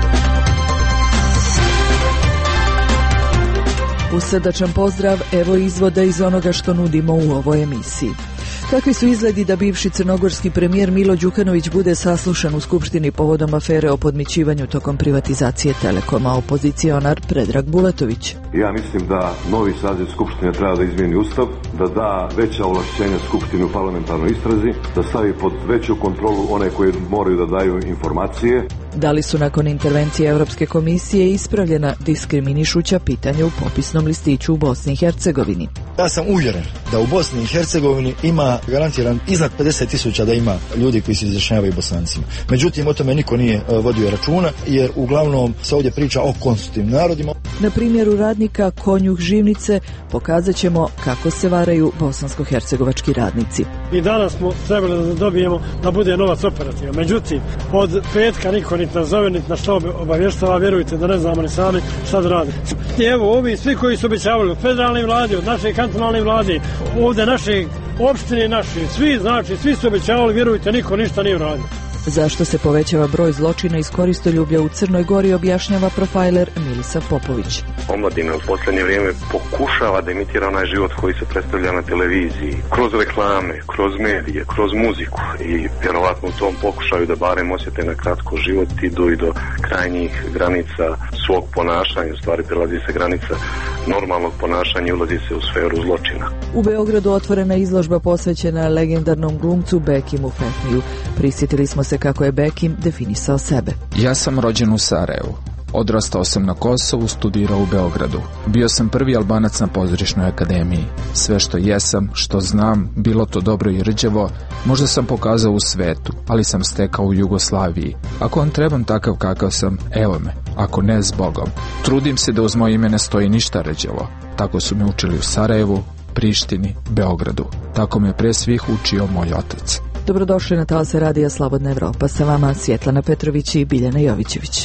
[SPEAKER 1] Uz srdačan pozdrav, evo izvoda iz onoga što nudimo u ovoj emisiji. Kakvi su izgledi da bivši crnogorski premijer Milo Đukanović bude saslušan u Skupštini povodom afere o podmićivanju tokom privatizacije Telekoma, opozicionar Predrag Buletović?
[SPEAKER 3] Ja mislim da novi saziv Skupštine treba da izmijeni Ustav, da da veća ovlašćenja Skupštini u parlamentarnoj istrazi, da stavi pod veću kontrolu one koji moraju da daju informacije.
[SPEAKER 1] Da li su nakon intervencije Europske komisije ispravljena diskriminišuća pitanja u popisnom listiću u Bosni i Hercegovini?
[SPEAKER 8] Ja sam uvjeren da u Bosni i Hercegovini ima garantiran iznad 50.000 da ima ljudi koji se izjašnjavaju Bosancima. Međutim, o tome niko nije vodio računa, jer uglavnom se ovdje priča o konstitutivnim narodima.
[SPEAKER 1] Na primjeru radnika Konjuh Živnice pokazat ćemo kako se varaju bosansko-hercegovački radnici.
[SPEAKER 9] I danas smo trebali da dobijemo da bude novac operativan. Međutim, od petka niko niti nas zove, niti na što obavještava, vjerujte da ne znamo ni sami šta da radi. I evo, ovi svi koji su obećavali od federalne vlade, od naše kantonalne vlade, ovdje naše opštine naše, svi su obećavali, vjerujte, niko ništa nije uradio.
[SPEAKER 1] Zašto se povećava broj zločina iz koristoljublja u Crnoj Gori, objašnjava profajler Milisa Popović.
[SPEAKER 11] Omladina u posljednje vrijeme pokušava da imitira onaj život koji se predstavlja na televiziji, kroz reklame, kroz medije, kroz muziku i vjerovatno u tom pokušaju da barem osjete na kratko život idu i do krajnjih granica svog ponašanja, u stvari prelazi se granica normalnog ponašanja i ulazi se u sferu zločina.
[SPEAKER 1] U Beogradu otvorena izložba posvećena legendarnom glumcu Bekimu Fehmiju. Prisjetili smo se kako je Bekim definisao sebe.
[SPEAKER 12] Ja sam rođen u Sarajevu. Odrastao sam na Kosovu, studirao u Beogradu. Bio sam prvi Albanac na pozorišnoj akademiji. Sve što jesam, što znam, bilo to dobro i rđevo, možda sam pokazao u svetu, ali sam stekao u Jugoslaviji. Ako vam trebam takav kakav sam, evo me, ako ne s Bogom. Trudim se da uz moje ime ne stoji ništa rđevo. Tako su me učili u Sarajevu, Prištini, Beogradu. Tako me pre svih učio moj otac.
[SPEAKER 1] Dobrodošli na talase Radija Slobodna Evropa. Sa vama Svjetlana Petrović i Biljana Jovićević.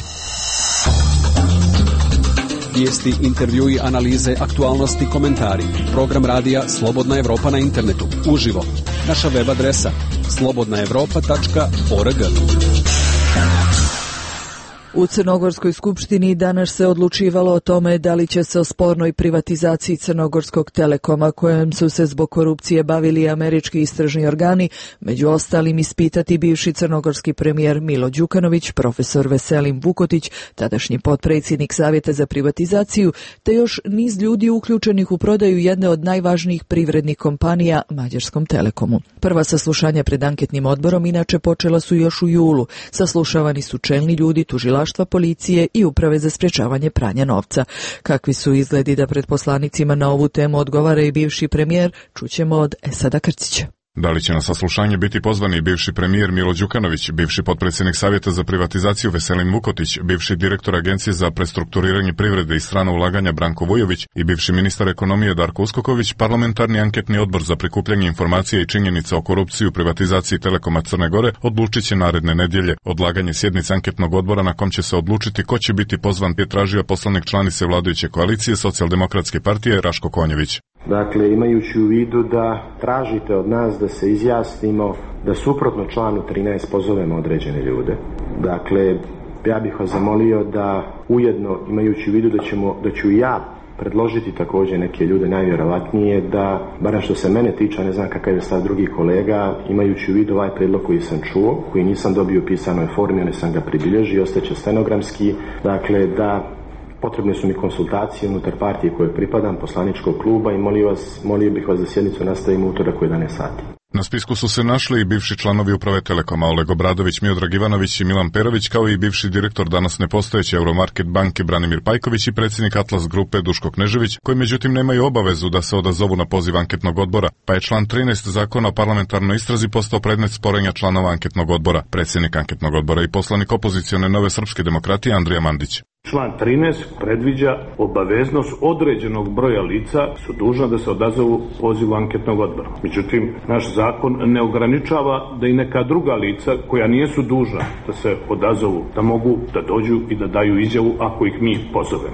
[SPEAKER 26] Vijesti, intervjui, analize, aktualnosti, komentari. Program Radija Slobodna Evropa na internetu. Uživo. Naša web adresa slobodnaevropa.org.
[SPEAKER 1] U Crnogorskoj skupštini danas se odlučivalo o tome da li će se o spornoj privatizaciji Crnogorskog Telekoma, kojem su se zbog korupcije bavili američki istražni organi, među ostalim ispitati bivši crnogorski premijer Milo Đukanović, profesor Veselin Vukotić, tadašnji potpredsjednik Savjeta za privatizaciju, te još niz ljudi uključenih u prodaju jedne od najvažnijih privrednih kompanija, Mađarskom Telekomu. Prva saslušanja pred anketnim odborom inače počela su još u julu. Saslušavani su čelni ljudi tužilaštva, policije i uprave za sprječavanje pranja novca. Kakvi su izgledi da pred poslanicima na ovu temu odgovara i bivši premijer, čućemo od Esada Krcića.
[SPEAKER 27] Da li će na saslušanje biti pozvani bivši premijer Milo Đukanović, bivši potpredsjednik Savjeta za privatizaciju Veselin Vukotić, bivši direktor Agencije za prestrukturiranje privrede i strana ulaganja Branko Vujović i bivši ministar ekonomije Darko Uskoković, parlamentarni anketni odbor za prikupljanje informacija i činjenica o korupciji u privatizaciji Telekoma Crne Gore odlučit će naredne nedjelje. Odlaganje sjednice anketnog odbora na kom će se odlučiti ko će biti pozvan je tražio poslanik članice vladajuće koalicije Socijaldemokratske partije Raško Konjević.
[SPEAKER 28] Dakle, imajući u vidu da tražite od nas da se izjasnimo da suprotno članu 13 pozovemo određene ljude. Dakle, ja bih vas zamolio da ujedno, imajući u vidu da ću ja predložiti također neke ljude najvjerovatnije, da, barem što se mene tiče, ne znam kakav je stav drugih kolega, imajući u vidu ovaj predlog koji sam čuo, koji nisam dobio u pisanoj formi, ali sam ga pribilježio, ostaće stenogramski, dakle da potrebne su mi konsultacije unutar partije koje pripadam, poslaničkog kluba, i molio bih vas da sjednicu nastavimo utorak u 11 sati.
[SPEAKER 27] Na spisku su se našli i bivši članovi uprave Telekoma Oleg Obradović, Miodrag Ivanović i Milan Perović, kao i bivši direktor danas nepostojeće Euromarket banke Branimir Pajković i predsjednik Atlas grupe Duško Knežević, koji međutim nemaju obavezu da se odazovu na poziv anketnog odbora, pa je član 13 zakona o parlamentarnoj istrazi postao predmet sporenja članova anketnog odbora. Predsjednik anketnog odbora i poslanik opozicione Nove srpske demokratije Andrija Mandić.
[SPEAKER 29] Član 13 predviđa obaveznost određenog broja lica su dužna da se odazovu pozivu anketnog odbora. Međutim, naš zakon ne ograničava da i neka druga lica koja nisu dužna da se odazovu, da mogu da dođu i da daju izjavu ako ih mi pozovemo.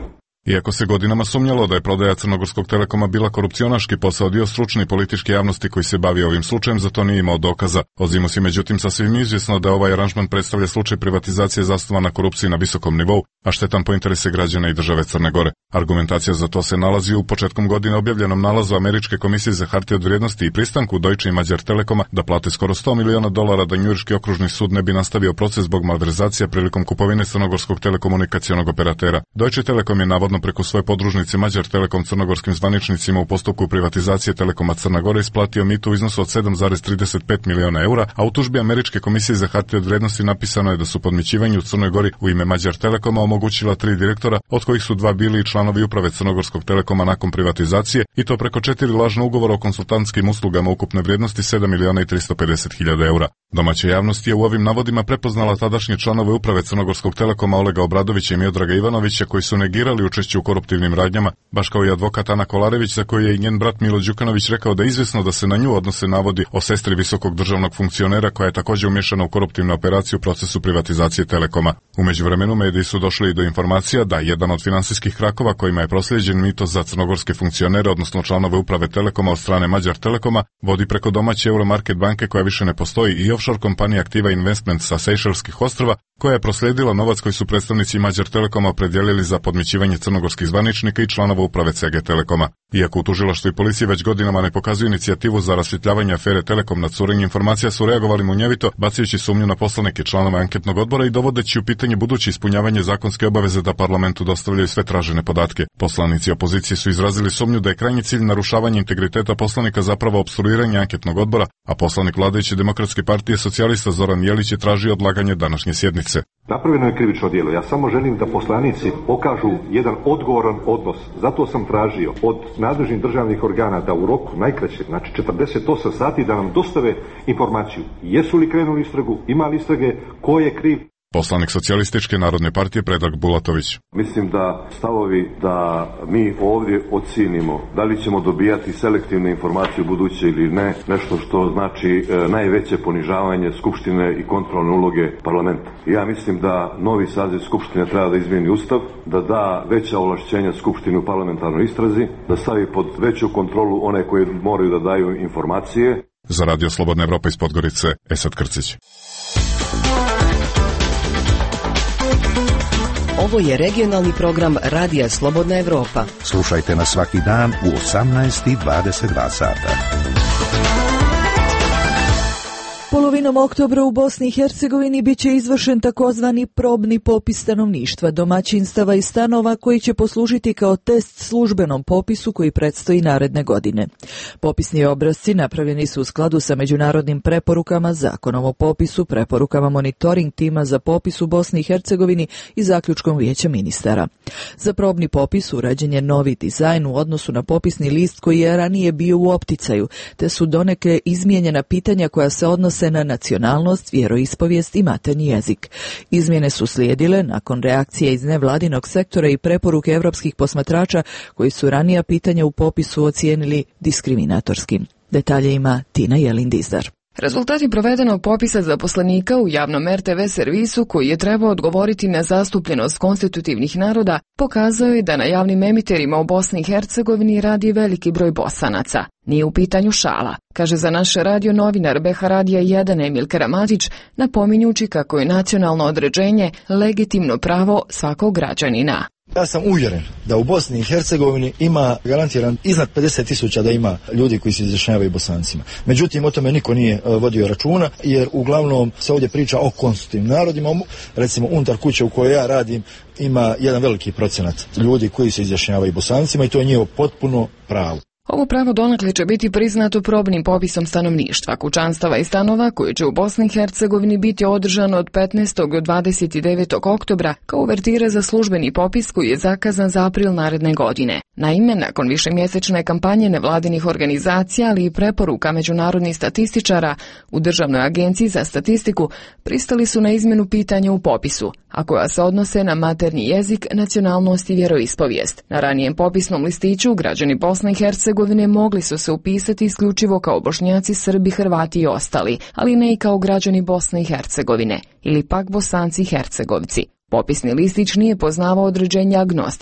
[SPEAKER 27] Iako se godinama sumnjalo da je prodaja Crnogorskog Telekoma bila korupcionaški posao, dio stručne i političke javnosti koji se bavi ovim slučajem za to nije imao dokaza. Ozimus je međutim sasvim izvjesno da ovaj aranžman predstavlja slučaj privatizacije zasnovan na korupciji na visokom nivou, a štetan po interese građana i države Crne Gore. Argumentacija za to se nalazi u početkom godine objavljenom nalazu Američke komisije za hartije od vrijednosti i pristanku Deutsche i Magyar Telekoma da plate skoro $100 miliona da Njujorški okružni sud ne bi nastavio proces zbog malverzacija prilikom kupovine Crnogorskog telekomunikacionog operatera. Deutsche Telekom je navodno preko svoje podružnice Magyar Telekom crnogorskim zvaničnicima u postupku privatizacije Telekoma Crna Gora isplatio mitu u iznosu od 7,35 miliona eura, a u tužbi Američke komisije za hartije od vrijednosti napisano je da su podmićivanje u Crnoj Gori u ime Magyar Telekoma omogućila 3 direktora, od kojih su 2 bili i članovi uprave Crnogorskog Telekoma nakon privatizacije, i to preko 4 lažna ugovora o konsultantskim uslugama ukupne vrijednosti 7.350.000 eura. Domaća javnost je u ovim navodima prepoznala tadašnje članove uprave Crnogorskog Telekoma Olega Obradovića i Miodraga Ivanovića koji su negirali učešće u koruptivnim radnjama, baš kao i advokat Ana Kolarević za koju je i njen brat Milo Đukanović rekao da je izvjesno da se na nju odnose navodi o sestri visokog državnog funkcionera koja je također umješana u koruptivnu operaciju u procesu privatizacije Telekoma. U međuvremenu mediji su došli i do informacija da jedan od finansijskih krakova kojima je proslijeđen mito za crnogorske funkcionere, odnosno članove uprave Telekoma od strane Magyar Telekoma, vodi preko domaće Euromarket banke koja više ne postoji i offshore kompanija Activa Investment sa Sejšelskih ostrva koja je proslijedila novac koji su predstavnici Magyar Telekoma opredjelili za podmićivanje crnogorskih zvaničnika i članova uprave CG Telekoma. Iako u tužilaštvu i policiji već godinama ne pokazuju inicijativu za rasvjetljavanje afere Telekom na curenje informacija, su reagovali munjevito, bacajući sumnju na poslanike članova anketnog odbora i dovodeći u pitanje buduće ispunjavanje zakonske obaveze da parlamentu dostavljaju sve tražene podatke. Poslanici opozicije su izrazili sumnju da je krajnji cilj narušavanje integriteta poslanika zapravo opstruiranje anketnog odbora, a poslanik vladajuće Demokratske partije socijalista Zoran Jelić je tražio odlaganje današnje sjednice.
[SPEAKER 3] Napravljeno je krivično djelo. Ja samo želim da poslanici pokažu jedan odgovoran odnos. Zato sam tražio od nadležnih državnih organa da u roku najkraće, znači 48 sati, da nam dostave informaciju. Jesu li krenuli istragu, ima li istrage, ko je kriv.
[SPEAKER 27] Poslanik Socijalističke narodne partije Predrag Bulatović.
[SPEAKER 3] Mislim da stavovi da mi ovdje ocijenimo da li ćemo dobijati selektivne informacije u buduće ili ne, nešto što znači najveće ponižavanje Skupštine i kontrolne uloge parlamenta. Ja mislim da novi saziv Skupštine treba da izmijeni Ustav, da da veća ovlašćenja Skupštini u parlamentarnoj istrazi, da stavi pod veću kontrolu one koji moraju da daju informacije.
[SPEAKER 27] Za Radio Slobodna Evropa iz Podgorice, Esad Krcić.
[SPEAKER 2] Ovo je regionalni program Radija Slobodna Evropa.
[SPEAKER 14] Slušajte nas svaki dan u 18:22 sata.
[SPEAKER 1] Polovinom oktobra u Bosni i Hercegovini biće izvršen takozvani probni popis stanovništva, domaćinstava i stanova koji će poslužiti kao test službenom popisu koji predstoji naredne godine. Popisni obrasci napravljeni su u skladu sa međunarodnim preporukama, zakonom o popisu, preporukama monitoring tima za popis u Bosni i Hercegovini i zaključkom Vijeća ministara. Za probni popis urađen je novi dizajn u odnosu na popisni list koji je ranije bio u opticaju, te su donekle izmijenjena pitanja koja se odnose na nacionalnost, vjeroispovijest i materni jezik. Izmjene su slijedile nakon reakcije iz nevladinog sektora i preporuke evropskih posmatrača koji su ranija pitanja u popisu ocijenili diskriminatorskim. Detalje ima Tina Jelin-Dizdar.
[SPEAKER 13] Rezultati provedenog popisa zaposlenika u javnom RTV servisu koji je trebao odgovoriti na zastupljenost konstitutivnih naroda pokazao je da na javnim emiterima u Bosni i Hercegovini radi veliki broj Bosanaca. Nije u pitanju šala, kaže za naš radio novinar BH Radija 1 Emil Karamatić, napominjući kako je nacionalno određenje legitimno pravo svakog građanina.
[SPEAKER 8] Ja sam uvjeren da u Bosni i Hercegovini ima garantiran iznad 50.000 da ima ljudi koji se izjašnjavaju Bosancima. Međutim, o tome niko nije vodio računa, jer uglavnom se ovdje priča o konstitutivnim narodima. Recimo, unutar kuće u kojoj ja radim ima jedan veliki procenat ljudi koji se izjašnjavaju Bosancima i to je njihovo potpuno pravo.
[SPEAKER 13] Ovo pravo donekle će biti priznato probnim popisom stanovništva, kućanstava i stanova koji će u Bosni i Hercegovini biti održano od 15. do 29. oktobra kao uvertira za službeni popis koji je zakazan za april naredne godine. Naime, nakon višemjesečne kampanje nevladinih organizacija, ali i preporuka međunarodnih statističara u Državnoj agenciji za statistiku pristali su na izmjenu pitanja u popisu, a koja se odnose na materni jezik, nacionalnost i vjeroispovijest. Na ranijem popisnom listiću građani Bosne i Hercegovine mogli su se upisati isključivo kao Bošnjaci, Srbi, Hrvati i ostali, ali ne i kao građani Bosne i Hercegovine, ili pak Bosanci i Hercegovci. Popisni listić nije poznavao određenje agnostik,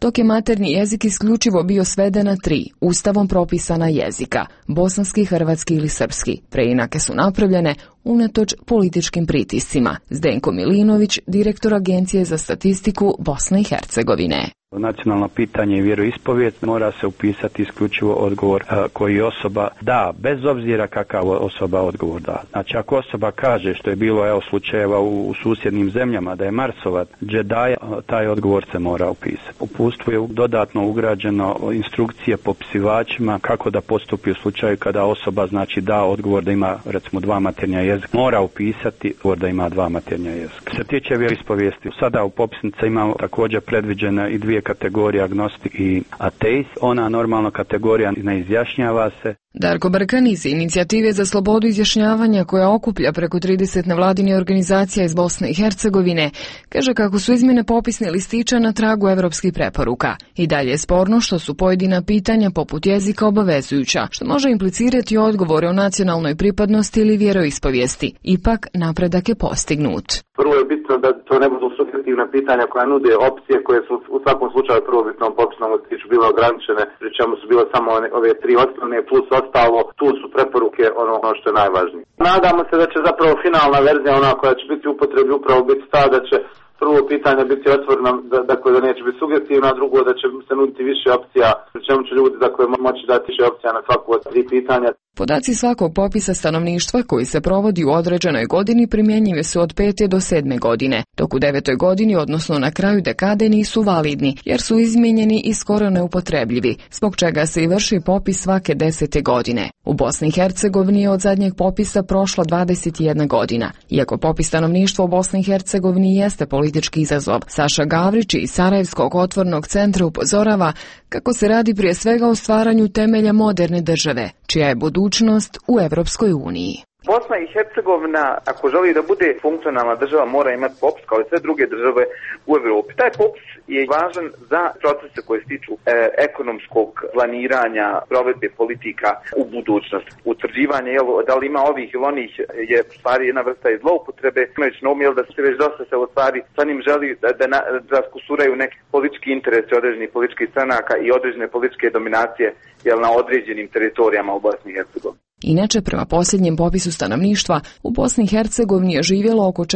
[SPEAKER 13] dok je maternji jezik isključivo bio sveden na 3 ustavom propisana jezika, bosanski, hrvatski ili srpski. Preinake su napravljene unatoč političkim pritiscima. Zdenko Milinović, direktor Agencije za statistiku Bosne i Hercegovine.
[SPEAKER 10] Nacionalno pitanje i vjeroispovijest mora se upisati isključivo odgovor koji osoba da, bez obzira kakav osoba odgovor da. Znači ako osoba kaže, što je bilo slučajeva u susjednim zemljama, da je Marsova džedaja, taj odgovor se mora upisati. U uputstvu je dodatno ugrađeno instrukcije popisivačima kako da postupi u slučaju kada osoba znači da odgovor da ima recimo 2 maternja jezika, mora upisati odgovor da ima 2 maternja jezika. Što se tiče vjeroispovijesti, sada u popisnici imamo također predviđena i 2 kategorije, agnostik i ateist. Ona normalno kategorija ne izjašnjava se.
[SPEAKER 13] Darko Brkan iz Inicijative za slobodu izjašnjavanja, koja okuplja preko 30 nevladinih organizacija iz Bosne i Hercegovine, kaže kako su izmjene popisnih listića na tragu evropskih preporuka. I dalje je sporno što su pojedina pitanja poput jezika obavezujuća, što može implicirati odgovore o nacionalnoj pripadnosti ili vjeroispovijesti. Ipak napredak je postignut.
[SPEAKER 16] Prvo je bitno da to ne budu subjektivna pitanja koja nude opcije koje su u svakom slučaju prvobitnom popisnom listiću bile ograničene, pri čemu su bile samo ove 3 osnovne plus ostalo, tu su preporuke ono što je najvažnije. Nadamo se da će zapravo finalna verzija, ona koja će biti u upotrebi, upravo biti ta da će prvo pitanje biti otvoreno, dakle da neće biti sugestivno, a drugo da će se nuditi više opcija, pri čemu će ljudi moći dati više opcija na svaku od 3 pitanja.
[SPEAKER 13] Podaci svakog popisa stanovništva koji se provodi u određenoj godini primjenjive su od 5. do 7. godine, dok u 9. godini, odnosno na kraju dekade, nisu validni, jer su izmijenjeni i skoro neupotrebljivi, zbog čega se i vrši popis svake 10. godine. U Bosni i Hercegovini je od zadnjeg popisa prošla 21 godina. Iako popis stanovništva u Bosni i Hercegovini jeste politički izazov, Saša Gavrić iz Sarajevskog otvornog centra upozorava kako se radi prije svega o stvaranju temelja moderne države, čija je budućnost u Evropskoj uniji.
[SPEAKER 17] Bosna i Hercegovina, ako želi da bude funkcionalna država, mora imati popis kao i sve druge države u Evropi. Taj popis je važan za procese koje se tiču ekonomskog planiranja, provedbe politika u budućnosti. Utvrđivanje da li ima ovih ili onih je u stvari jedna vrsta i zloupotrebe, imajući na umu da se već dosta se u stvari sa njim želi da skusuraju neki politički interesi određenih političkih stranaka i određene političke dominacije na određenim teritorijama u Bosni i Hercegovini.
[SPEAKER 13] Inače, prema posljednjem popisu stanovništva, u Bosni i Hercegovini je živjelo oko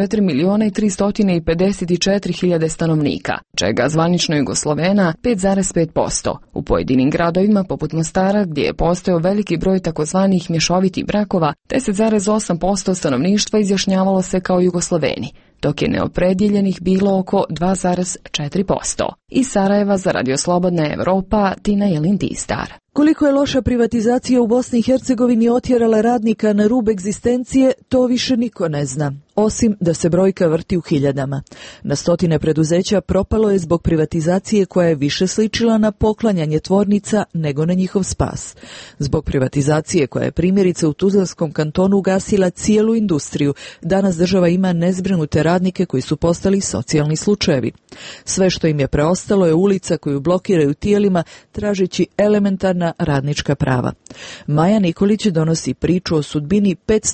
[SPEAKER 13] 4.354.000 stanovnika, čega zvanično Jugoslovena 5,5%. U pojedinim gradovima, poput Mostara, gdje je postojao veliki broj takozvanih mješovitih brakova, 10,8% stanovništva izjašnjavalo se kao Jugosloveni, dok je neopredjeljenih bilo oko 2,4%. Iz Sarajeva za Radio Slobodna Evropa, Tina Jelin-Tistar.
[SPEAKER 1] Koliko je loša privatizacija u Bosni i Hercegovini otjerala radnika na rub egzistencije, to više niko ne zna, osim da se brojka vrti u hiljadama. Na stotine preduzeća propalo je zbog privatizacije koja je više sličila na poklanjanje tvornica nego na njihov spas. Zbog privatizacije koja je primjerice u Tuzlanskom kantonu ugasila cijelu industriju, danas država ima nezbrinute radnike koji su postali socijalni slučajevi. Sve što im je preostalo je ulica koju blokiraju tijelima tražeći elementarna radnička prava. Maja Nikolić donosi priču o sudbini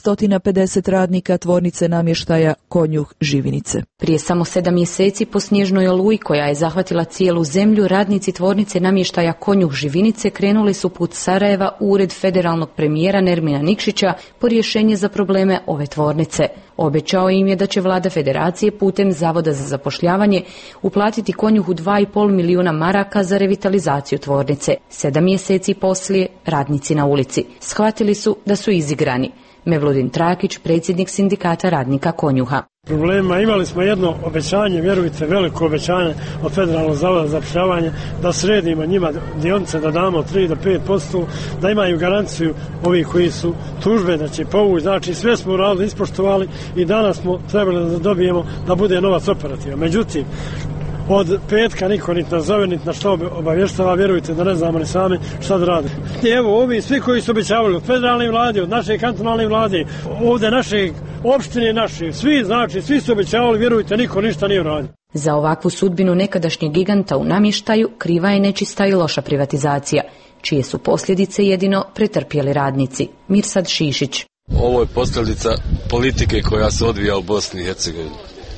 [SPEAKER 1] 550 radnika tvornice namještaja Konjuh Živinice.
[SPEAKER 18] Prije samo 7 mjeseci po snježnoj oluji koja je zahvatila cijelu zemlju, radnici tvornice namještaja Konjuh Živinice krenuli su put Sarajeva u ured federalnog premijera Nermina Nikšića po rješenje za probleme ove tvornice. Obećao im je da će vlada federacije putem Zavoda za zapošljavanje uplatiti Konjuhu 2,5 milijuna maraka za revitalizaciju tvornice. 7 mjeseci poslije, radnici na ulici shvatili su da su izigrani. Mevludin Trakić, predsjednik sindikata radnika Konjuha.
[SPEAKER 9] Problema imali smo jedno obećanje, vjerujte, veliko obećanje od Federalnog zavoda za zapošljavanje da sredimo njima dionice, da damo 3 do 5%, da imaju garanciju ovih koji su tužbe da će povući. Znači sve smo uradili, ispoštovali i danas smo trebali da dobijemo da bude novac operativa. Međutim, od petka niko niti nas zove, niti na što obavještava, vjerujte da ne znamo ni sami šta da rade. I evo ovi svi koji su obećavali od federalne vlade, od naše kantonalne vlade, ovdje naše opštine naše, svi su obećavali, vjerujte, niko ništa nije uradio.
[SPEAKER 18] Za ovakvu sudbinu nekadašnjeg giganta u namještaju kriva je nečista i loša privatizacija, čije su posljedice jedino pretrpjeli radnici. Mirsad Šišić.
[SPEAKER 19] Ovo je posljedica politike koja se odvija u Bosni i Hercegovini.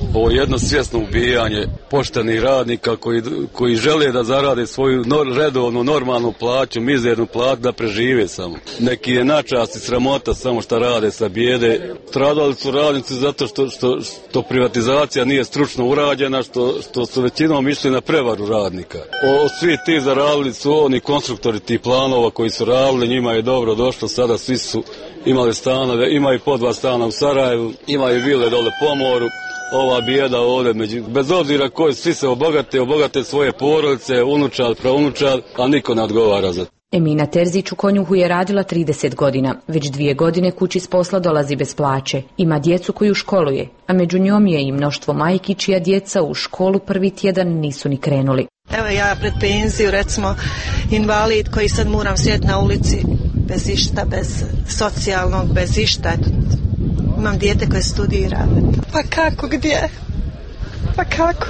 [SPEAKER 5] ovo jedno svjesno ubijanje poštenih radnika koji žele da zarade svoju redovnu, normalnu plaću, mizernu plaću, da prežive samo. Neki je načast i sramota samo što rade sa bijede. Stradali su radnici zato što privatizacija nije stručno urađena, što su većinom išli na prevaru radnika. Svi ti zaradili su oni konstruktori tih planova koji su radili, njima je dobro došlo, sada svi su imali stanove, imaju po 2 stana u Sarajevu, imaju vile dole po moru. Ova bijeda ovdje, bez obzira koji, svi se obogate svoje porodice, unučad, praunučad, a niko ne odgovara za to.
[SPEAKER 18] Emina Terzić u Konjuhu je radila 30 godina. Već 2 godine kući s posla dolazi bez plaće. Ima djecu koju školuje, a među njom je i mnoštvo majki čija djeca u školu prvi tjedan nisu ni krenuli.
[SPEAKER 6] Evo ja pred penziju, recimo invalid koji sad moram sjeti na ulici bez išta, bez socijalnog, bez išta. Imam dijete koje studira. Pa kako, gdje? Pa kako?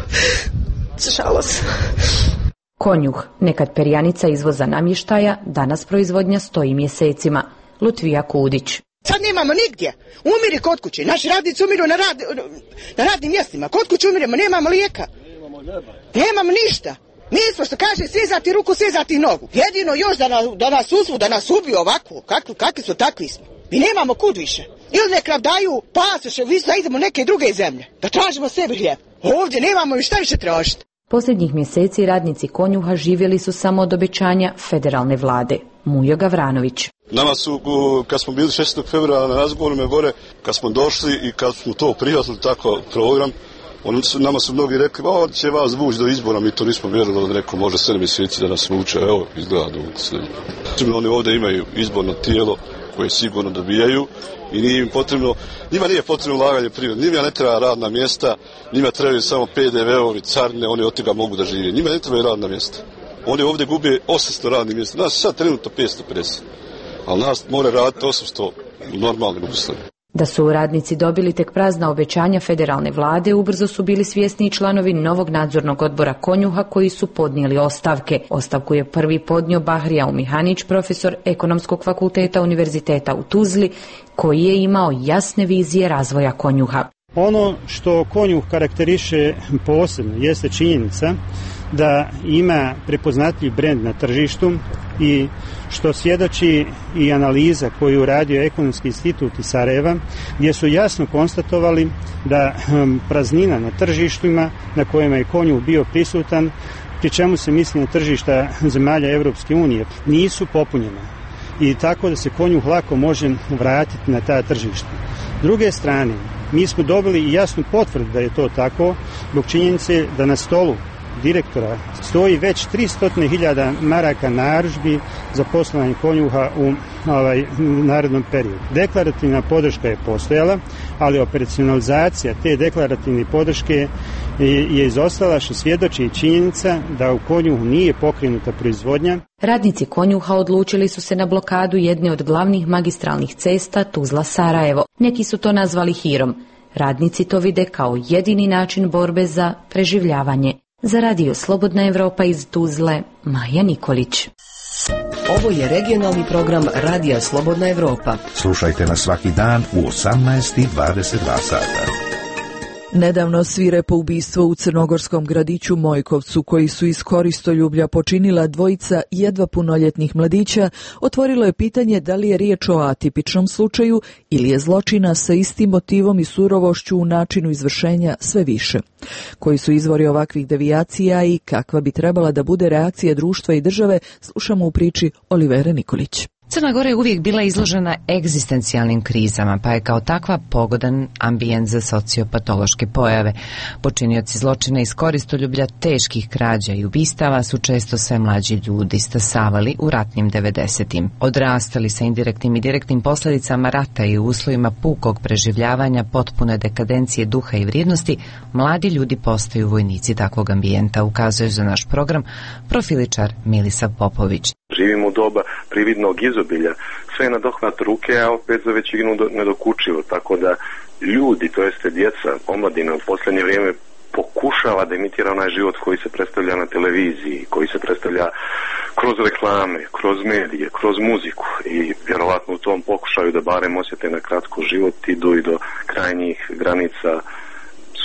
[SPEAKER 6] Žalost.
[SPEAKER 18] Konjuh, nekad perjanica izvoza namještaja, danas proizvodnja stoji mjesecima. Lutvija Kudić.
[SPEAKER 15] Sad nemamo nigdje. Umiri kod kuće. Naši radnici umiru na radnim mjestima. Kod kuće umiremo, nemamo lijeka. Nemamo ništa. Nismo, što kaže, svizati ruku, svizati nogu. Jedino još da nas uzvu, da nas ubiju ovako. Kakvi su, takvi smo. Mi nemamo kud više. Ili nek nam daju pasoše, da idemo u neke druge zemlje. Da tražimo sebi hljeb. Ovdje nemamo ni šta više tražiti.
[SPEAKER 18] Posljednjih mjeseci radnici Konjuha živjeli su samo od obećanja federalne vlade. Mujo Gavranović.
[SPEAKER 19] Nama su, kad smo bili 6. februara na razgovorima gore, kad smo došli i kad smo to prihvatili tako program, nama su mnogi rekli, će vas vući do izbora, mi to nismo vjerovali, rekao može 7 mjeseci da nas vuče, evo izgleda do oni ovdje imaju izborno tijelo koje sigurno dobijaju i njima nije potrebno ulaganje privrede, njima ne treba radna mjesta, njima trebaju samo PDV-ovi, carine, oni od toga mogu da žive, njima ne trebaju radna mjesta. Oni ovdje gube 800 radnih mjesta, nas sad trenutno 550, ali nas mora raditi 800 u normalnim uslovima.
[SPEAKER 18] Da su radnici dobili tek prazna obećanja federalne vlade, ubrzo su bili svjesni i članovi novog nadzornog odbora Konjuha koji su podnijeli ostavke. Ostavku je prvi podnio Bahrija Umihanić, profesor Ekonomskog fakulteta Univerziteta u Tuzli, koji je imao jasne vizije razvoja Konjuha.
[SPEAKER 20] Ono što Konjuh karakteriše posebno jeste činjenica da ima prepoznatljiv brend na tržištu i što svjedoči i analiza koju uradio Ekonomski institut iz Sarajeva, gdje su jasno konstatovali da praznina na tržištima na kojima je Konjuh bio prisutan, pri čemu se misli na tržišta zemalja Europske unije, nisu popunjena i tako da se Konjuh lako može vratiti na ta tržišta. S druge strane, mi smo dobili i jasnu potvrdu da je to tako zbog činjenice da na stolu direktora stoji već 300.000 maraka narudžbi za poslovanje Konjuha u narednom periodu. Deklarativna podrška je postojala, ali operacionalizacija te deklarativne podrške je izostala, što svjedoči i činjenica da u Konjuhu nije pokrenuta proizvodnja.
[SPEAKER 18] Radnici Konjuha odlučili su se na blokadu jedne od glavnih magistralnih cesta Tuzla-Sarajevo. Neki su to nazvali hirom. Radnici to vide kao jedini način borbe za preživljavanje. Za radio Slobodna Evropa iz Tuzle, Maja Nikolić.
[SPEAKER 2] Ovo je regionalni program Radija Slobodna Evropa.
[SPEAKER 14] Slušajte nas svaki dan u 18:22 sata.
[SPEAKER 1] Nedavno svirepo ubistvo u crnogorskom gradiću Mojkovcu, koji su iz koristoljublja počinila dvojica jedva punoljetnih mladića, otvorilo je pitanje da li je riječ o atipičnom slučaju ili je zločina sa istim motivom i surovošću u načinu izvršenja sve više. Koji su izvori ovakvih devijacija i kakva bi trebala da bude reakcija društva i države, slušamo u priči Olivere Nikolić.
[SPEAKER 21] Crna Gora je uvijek bila izložena egzistencijalnim krizama, pa je kao takva pogodan ambijent za sociopatološke pojave. Počinioci zločina iz koristoljublja, teških krađa i ubistava su često sve mlađi ljudi, stasavali u ratnim 90-im. Odrastali sa indirektnim i direktnim posljedicama rata i u uslovima pukog preživljavanja, potpune dekadencije duha i vrijednosti, mladi ljudi postaju vojnici takvog ambijenta, ukazuje za naš program profiličar Milisav Popović.
[SPEAKER 11] Živimo u doba prividnog izobilja, sve je na dohvat ruke, a opet za većinu nedokučivo, tako da ljudi, to jeste djeca, omladina u posljednje vrijeme pokušava da imitira onaj život koji se predstavlja na televiziji, koji se predstavlja kroz reklame, kroz medije, kroz muziku i vjerovatno u tom pokušaju da barem osjete na kratko život idu i do krajnjih granica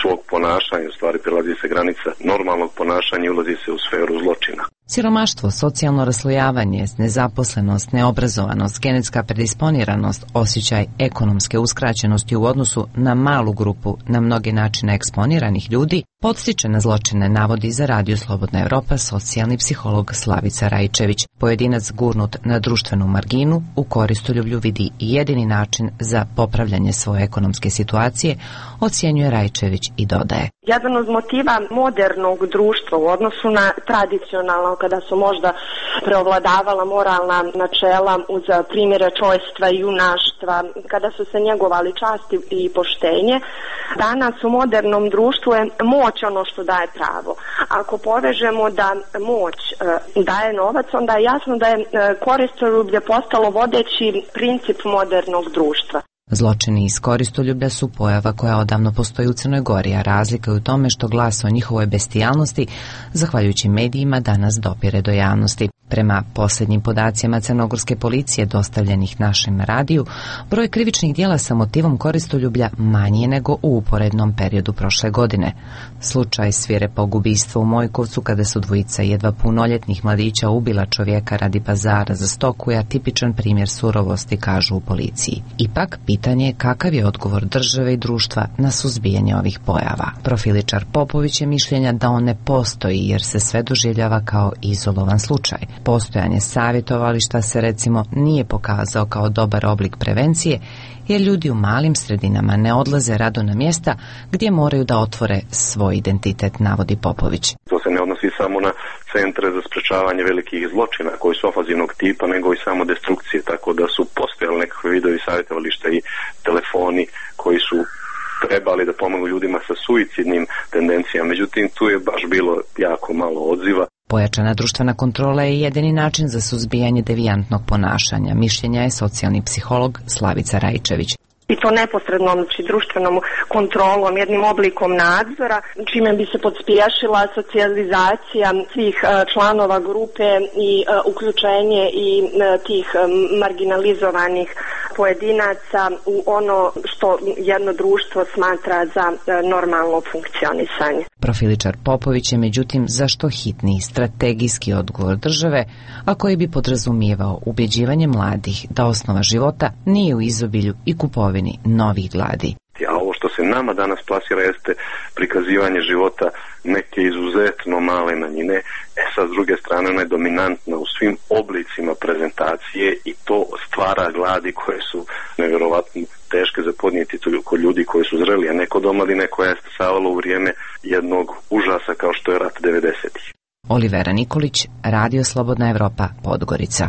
[SPEAKER 11] svog ponašanja, u stvari prelazi se granica normalnog ponašanja i ulazi se u sferu zločina.
[SPEAKER 21] Siromaštvo, socijalno raslojavanje, nezaposlenost, neobrazovanost, genetska predisponiranost, osjećaj ekonomske uskraćenosti u odnosu na malu grupu na mnoge načine eksponiranih ljudi podstiče na zločine, navodi za Radio Slobodna Evropa socijalni psiholog Slavica Rajčević. Pojedinac gurnut na društvenu marginu u koristoljublju vidi jedini način za popravljanje svoje ekonomske situacije, ocjenjuje Rajčević i dodaje.
[SPEAKER 4] Jedan od motiva modernog društva u odnosu na tradicionalno, kada su možda preovladavala moralna načela uz primjere čojstva i junaštva, kada su se njegovali čast i poštenje, danas u modernom društvu je moć ono što daje pravo. Ako povežemo da moć daje novac, onda je jasno da je koristoljublje postalo vodeći princip modernog društva.
[SPEAKER 21] Zločini iz koristoljublja su pojava koja odavno postoji u Crnoj Gori, a razlika je u tome što glas o njihovoj bestijalnosti, zahvaljujući medijima, danas dopire do javnosti. Prema posljednjim podacima crnogorske policije dostavljenih našem radiju, broj krivičnih dijela sa motivom koristoljublja manji je nego u uporednom periodu prošle godine. Slučaj svirepog ubistva u Mojkovcu, kada su dvojica jedva punoljetnih mladića ubila čovjeka radi pazara za stoku, je tipičan primjer surovosti, kažu u policiji. Ipak, pitanje je kakav je odgovor države i društva na suzbijanje ovih pojava. Profiličar Popović je mišljenja da on ne postoji jer se sve doživljava kao izolovan slučaj. Postojanje savjetovališta se recimo nije pokazao kao dobar oblik prevencije, jer ljudi u malim sredinama ne odlaze rado na mjesta gdje moraju da otvore svoj identitet, navodi Popović.
[SPEAKER 11] To se ne odnosi samo na centre za sprečavanje velikih zločina koji su ofazivnog tipa, nego i samo destrukcije, tako da su postojali nekakve vidovi savjetovališta i telefoni koji su trebali da pomogu ljudima sa suicidnim tendencijama. Međutim, tu je baš bilo jako malo odziva.
[SPEAKER 21] Pojačana društvena kontrola je jedini način za suzbijanje devijantnog ponašanja, mišljenja je socijalni psiholog Slavica Rajčević.
[SPEAKER 4] I to neposrednom, znači društvenom kontrolom, jednim oblikom nadzora, čime bi se podspješila socijalizacija svih članova grupe i uključenje i tih marginalizovanih pojedinaca u ono što jedno društvo smatra za normalno funkcionisanje.
[SPEAKER 21] Profiličar Popović je međutim zašto hitni strategijski odgovor države, a koji bi podrazumijevao ubjeđivanje mladih da osnova života nije u izobilju i kupovini novih gladi.
[SPEAKER 11] A ovo što se nama danas plasira jeste prikazivanje života neke izuzetno male manjine, sad s druge strane ona je dominantna u svim oblicima prezentacije i to stvara gladi koje su nevjerovatno teške za podnijeti kod ljudi koji su zreli, a ne kod omladine koja je stasavalo u vrijeme jednog užasa kao što je rat 90-ih.
[SPEAKER 21] Olivera Nikolić, Radio Slobodna Evropa, Podgorica.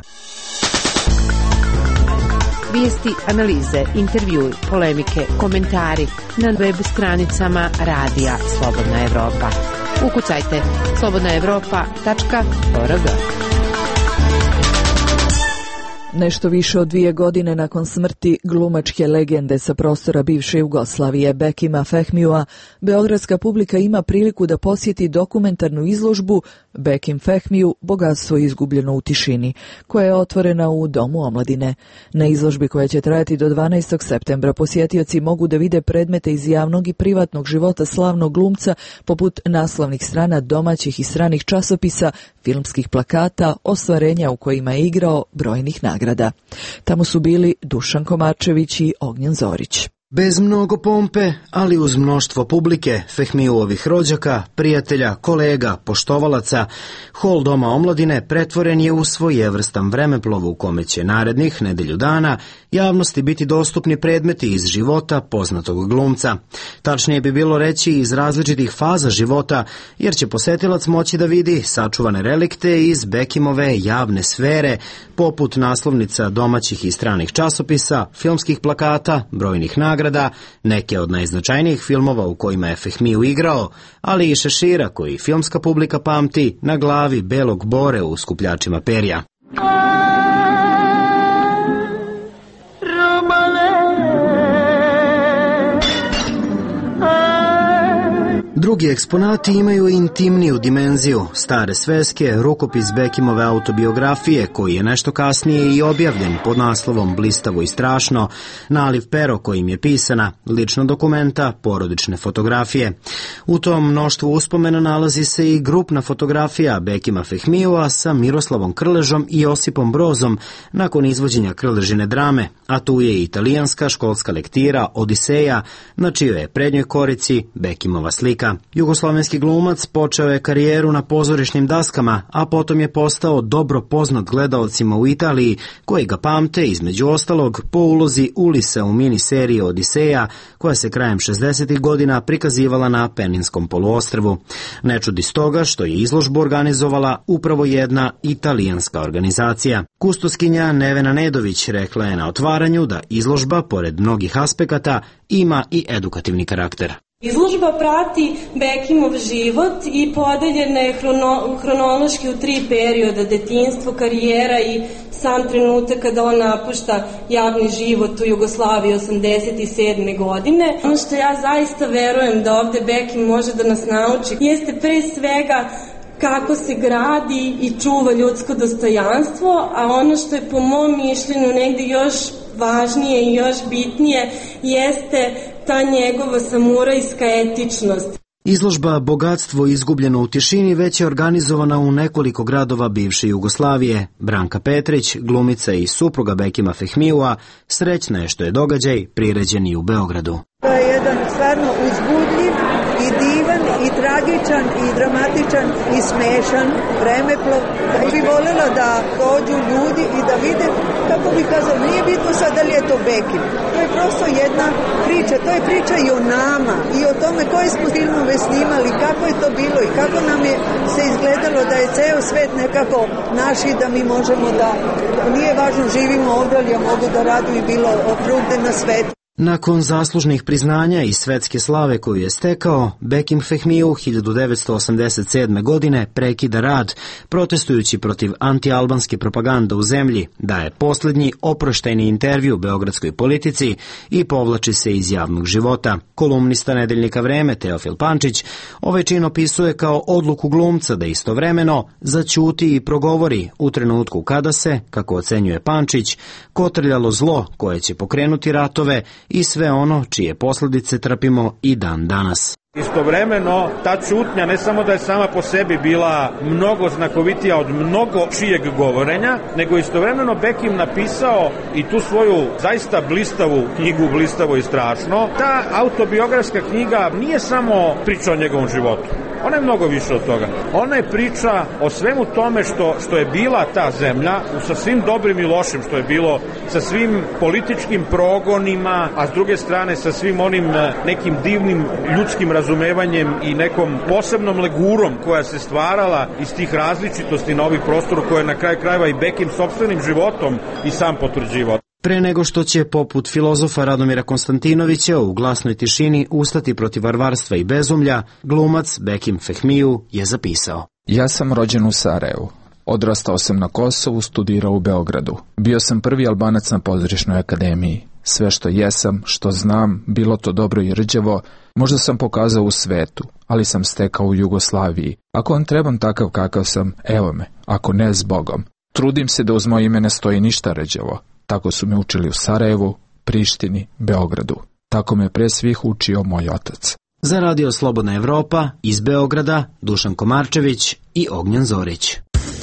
[SPEAKER 7] Vijesti, analize, intervjui, polemike, komentari na web stranicama Radija Slobodna Evropa. Ukucajte slobodnaevropa.org.
[SPEAKER 1] Nešto više od 2 godine nakon smrti glumačke legende sa prostora bivše Jugoslavije Bekima Fehmija, beogradska publika ima priliku da posjeti dokumentarnu izložbu Bekim Fehmiju, bogatstvo izgubljeno u tišini, koja je otvorena u Domu omladine. Na izložbi, koja će trajati do 12. septembra, posjetioci mogu da vide predmete iz javnog i privatnog života slavnog glumca, poput naslovnih strana domaćih i stranih časopisa, filmskih plakata, ostvarenja u kojima je igrao, brojnih nagrada. Tamo su bili Dušan Komarčević i Ognjen Zorić.
[SPEAKER 12] Bez mnogo pompe, ali uz mnoštvo publike, Fehmijovih rođaka, prijatelja, kolega, poštovalaca, hol Doma omladine pretvoren je u svojevrstan vremeplov u kome će narednih nedelju dana javnosti biti dostupni predmeti iz života poznatog glumca. Tačnije bi bilo reći iz različitih faza života, jer će posetilac moći da vidi sačuvane relikte iz Bekimove javne sfere, poput naslovnica domaćih i stranih časopisa, filmskih plakata, brojnih nagrada, neke od najznačajnijih filmova u kojima je Fehmiju igrao, ali i šešira koji filmska publika pamti na glavi belog bore u skupljačima perja. Drugi eksponati imaju intimniju dimenziju. Stare sveske, rukopis Bekimove autobiografije, koji je nešto kasnije i objavljen pod naslovom Blistavo i strašno, naliv pero kojim je pisana, lična dokumenta, porodične fotografije. U tom mnoštvu uspomena nalazi se i grupna fotografija Bekima Fehmijua sa Miroslavom Krležom i Josipom Brozom nakon izvođenja Krležine drame, a tu je i italijanska školska lektira Odiseja, na čijoj je prednjoj korici Bekimova slika. Jugoslovenski glumac počeo je karijeru na pozorišnim daskama, a potom je postao dobro poznat gledaocima u Italiji, koji ga pamte, između ostalog, po ulozi Ulisa u miniseriji Odiseja, koja se krajem 60. godina prikazivala na Peninskom poluostrvu. Ne čudi stoga što je izložbu organizovala upravo jedna italijanska organizacija. Kustoskinja Nevena Nedović rekla je na otvaranju da izložba, pored mnogih aspekata, ima i edukativni karakter.
[SPEAKER 3] Izložba prati Bekimov život i podeljena je hronološki u 3 perioda: detinjstvo, karijera i sam trenutak kada on napušta javni život u Jugoslaviji 87. godine. Ono što ja zaista verujem da ovde Bekim može da nas nauči jeste pre svega kako se gradi i čuva ljudsko dostojanstvo, a ono što je po mom mišljenju negde još važnije i još bitnije jeste ta njegova samurajska etičnost.
[SPEAKER 12] Izložba Bogatstvo izgubljeno u tišini već je organizovana u nekoliko gradova bivše Jugoslavije. Branka Petrić, glumica i supruga Bekima Fehmijua, srećna je što je događaj priređen i u Beogradu.
[SPEAKER 22] To je jedan stvarno uzbudljiv i divan i tragičan i dramatičan i smešan vremeplov. Ja bih voljela da dođu ljudi i da vide, kako bih kazao, nije bitno sad da li je to Bekim. To je prosto jedna priča, to je priča i o nama i o tome koje smo filmove snimali, kako je to bilo i kako nam je se izgledalo da je ceo svet nekako naš i da mi možemo da, nije važno živimo ovdje, ali ja mogu da radu i bilo drugde na svetu.
[SPEAKER 12] Nakon zaslužnih priznanja i svetske slave koju je stekao, Bekim Fehmiju 1987. godine prekida rad, protestujući protiv antialbanske propagande u zemlji, daje posljednji oproštajni intervju beogradskoj politici i povlači se iz javnog života. Kolumnista nedeljnika Vreme Teofil Pančić ovaj čin opisuje kao odluku glumca da istovremeno zaćuti i progovori u trenutku kada se, kako ocenjuje Pančić, kotrljalo zlo koje će pokrenuti ratove i sve ono čije posljedice trpimo i dan danas.
[SPEAKER 23] Istovremeno, ta ćutnja ne samo da je sama po sebi bila mnogo znakovitija od mnogo čijeg govorenja, nego istovremeno Bekim napisao i tu svoju zaista blistavu knjigu, Blistavo i strašno. Ta autobiografska knjiga nije samo priča o njegovom životu. Ona je mnogo više od toga. Ona je priča o svemu tome što je bila ta zemlja, sa svim dobrim i lošim što je bilo, sa svim političkim progonima, a s druge strane sa svim onim nekim divnim ljudskim razumevanjem i nekom posebnom legurom koja se stvarala iz tih različitosti na ovih prostoru koje je na kraju krajeva i Bekim sopstvenim životom i sam potvrđivao.
[SPEAKER 12] Pre nego što će, poput filozofa Radomira Konstantinovića, u glasnoj tišini ustati protiv varvarstva i bezumlja, glumac Bekim Fehmiju je zapisao:
[SPEAKER 24] Ja sam rođen u Sarajevu. Odrastao sam na Kosovu, studirao u Beogradu. Bio sam prvi Albanac na pozorišnoj akademiji. Sve što jesam, što znam, bilo to dobro i rđevo, možda sam pokazao u svetu, ali sam stekao u Jugoslaviji. Ako vam trebam takav kakav sam, evo me, ako ne, s Bogom. Trudim se da uz moje ime ne stoji ništa rđevo. Tako su me učili u Sarajevu, Prištini, Beogradu. Tako me pre svih učio moj otac.
[SPEAKER 12] Za Radio Slobodna Evropa, iz Beograda, Dušan Komarčević i Ognjen Zorić.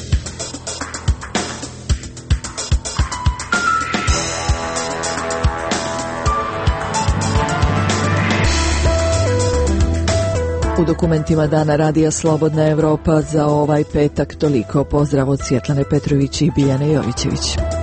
[SPEAKER 1] U dokumentima Dana Radija Slobodna Evropa za ovaj petak toliko. Pozdrav od Svjetlane Petrović i Biljane Jovićević.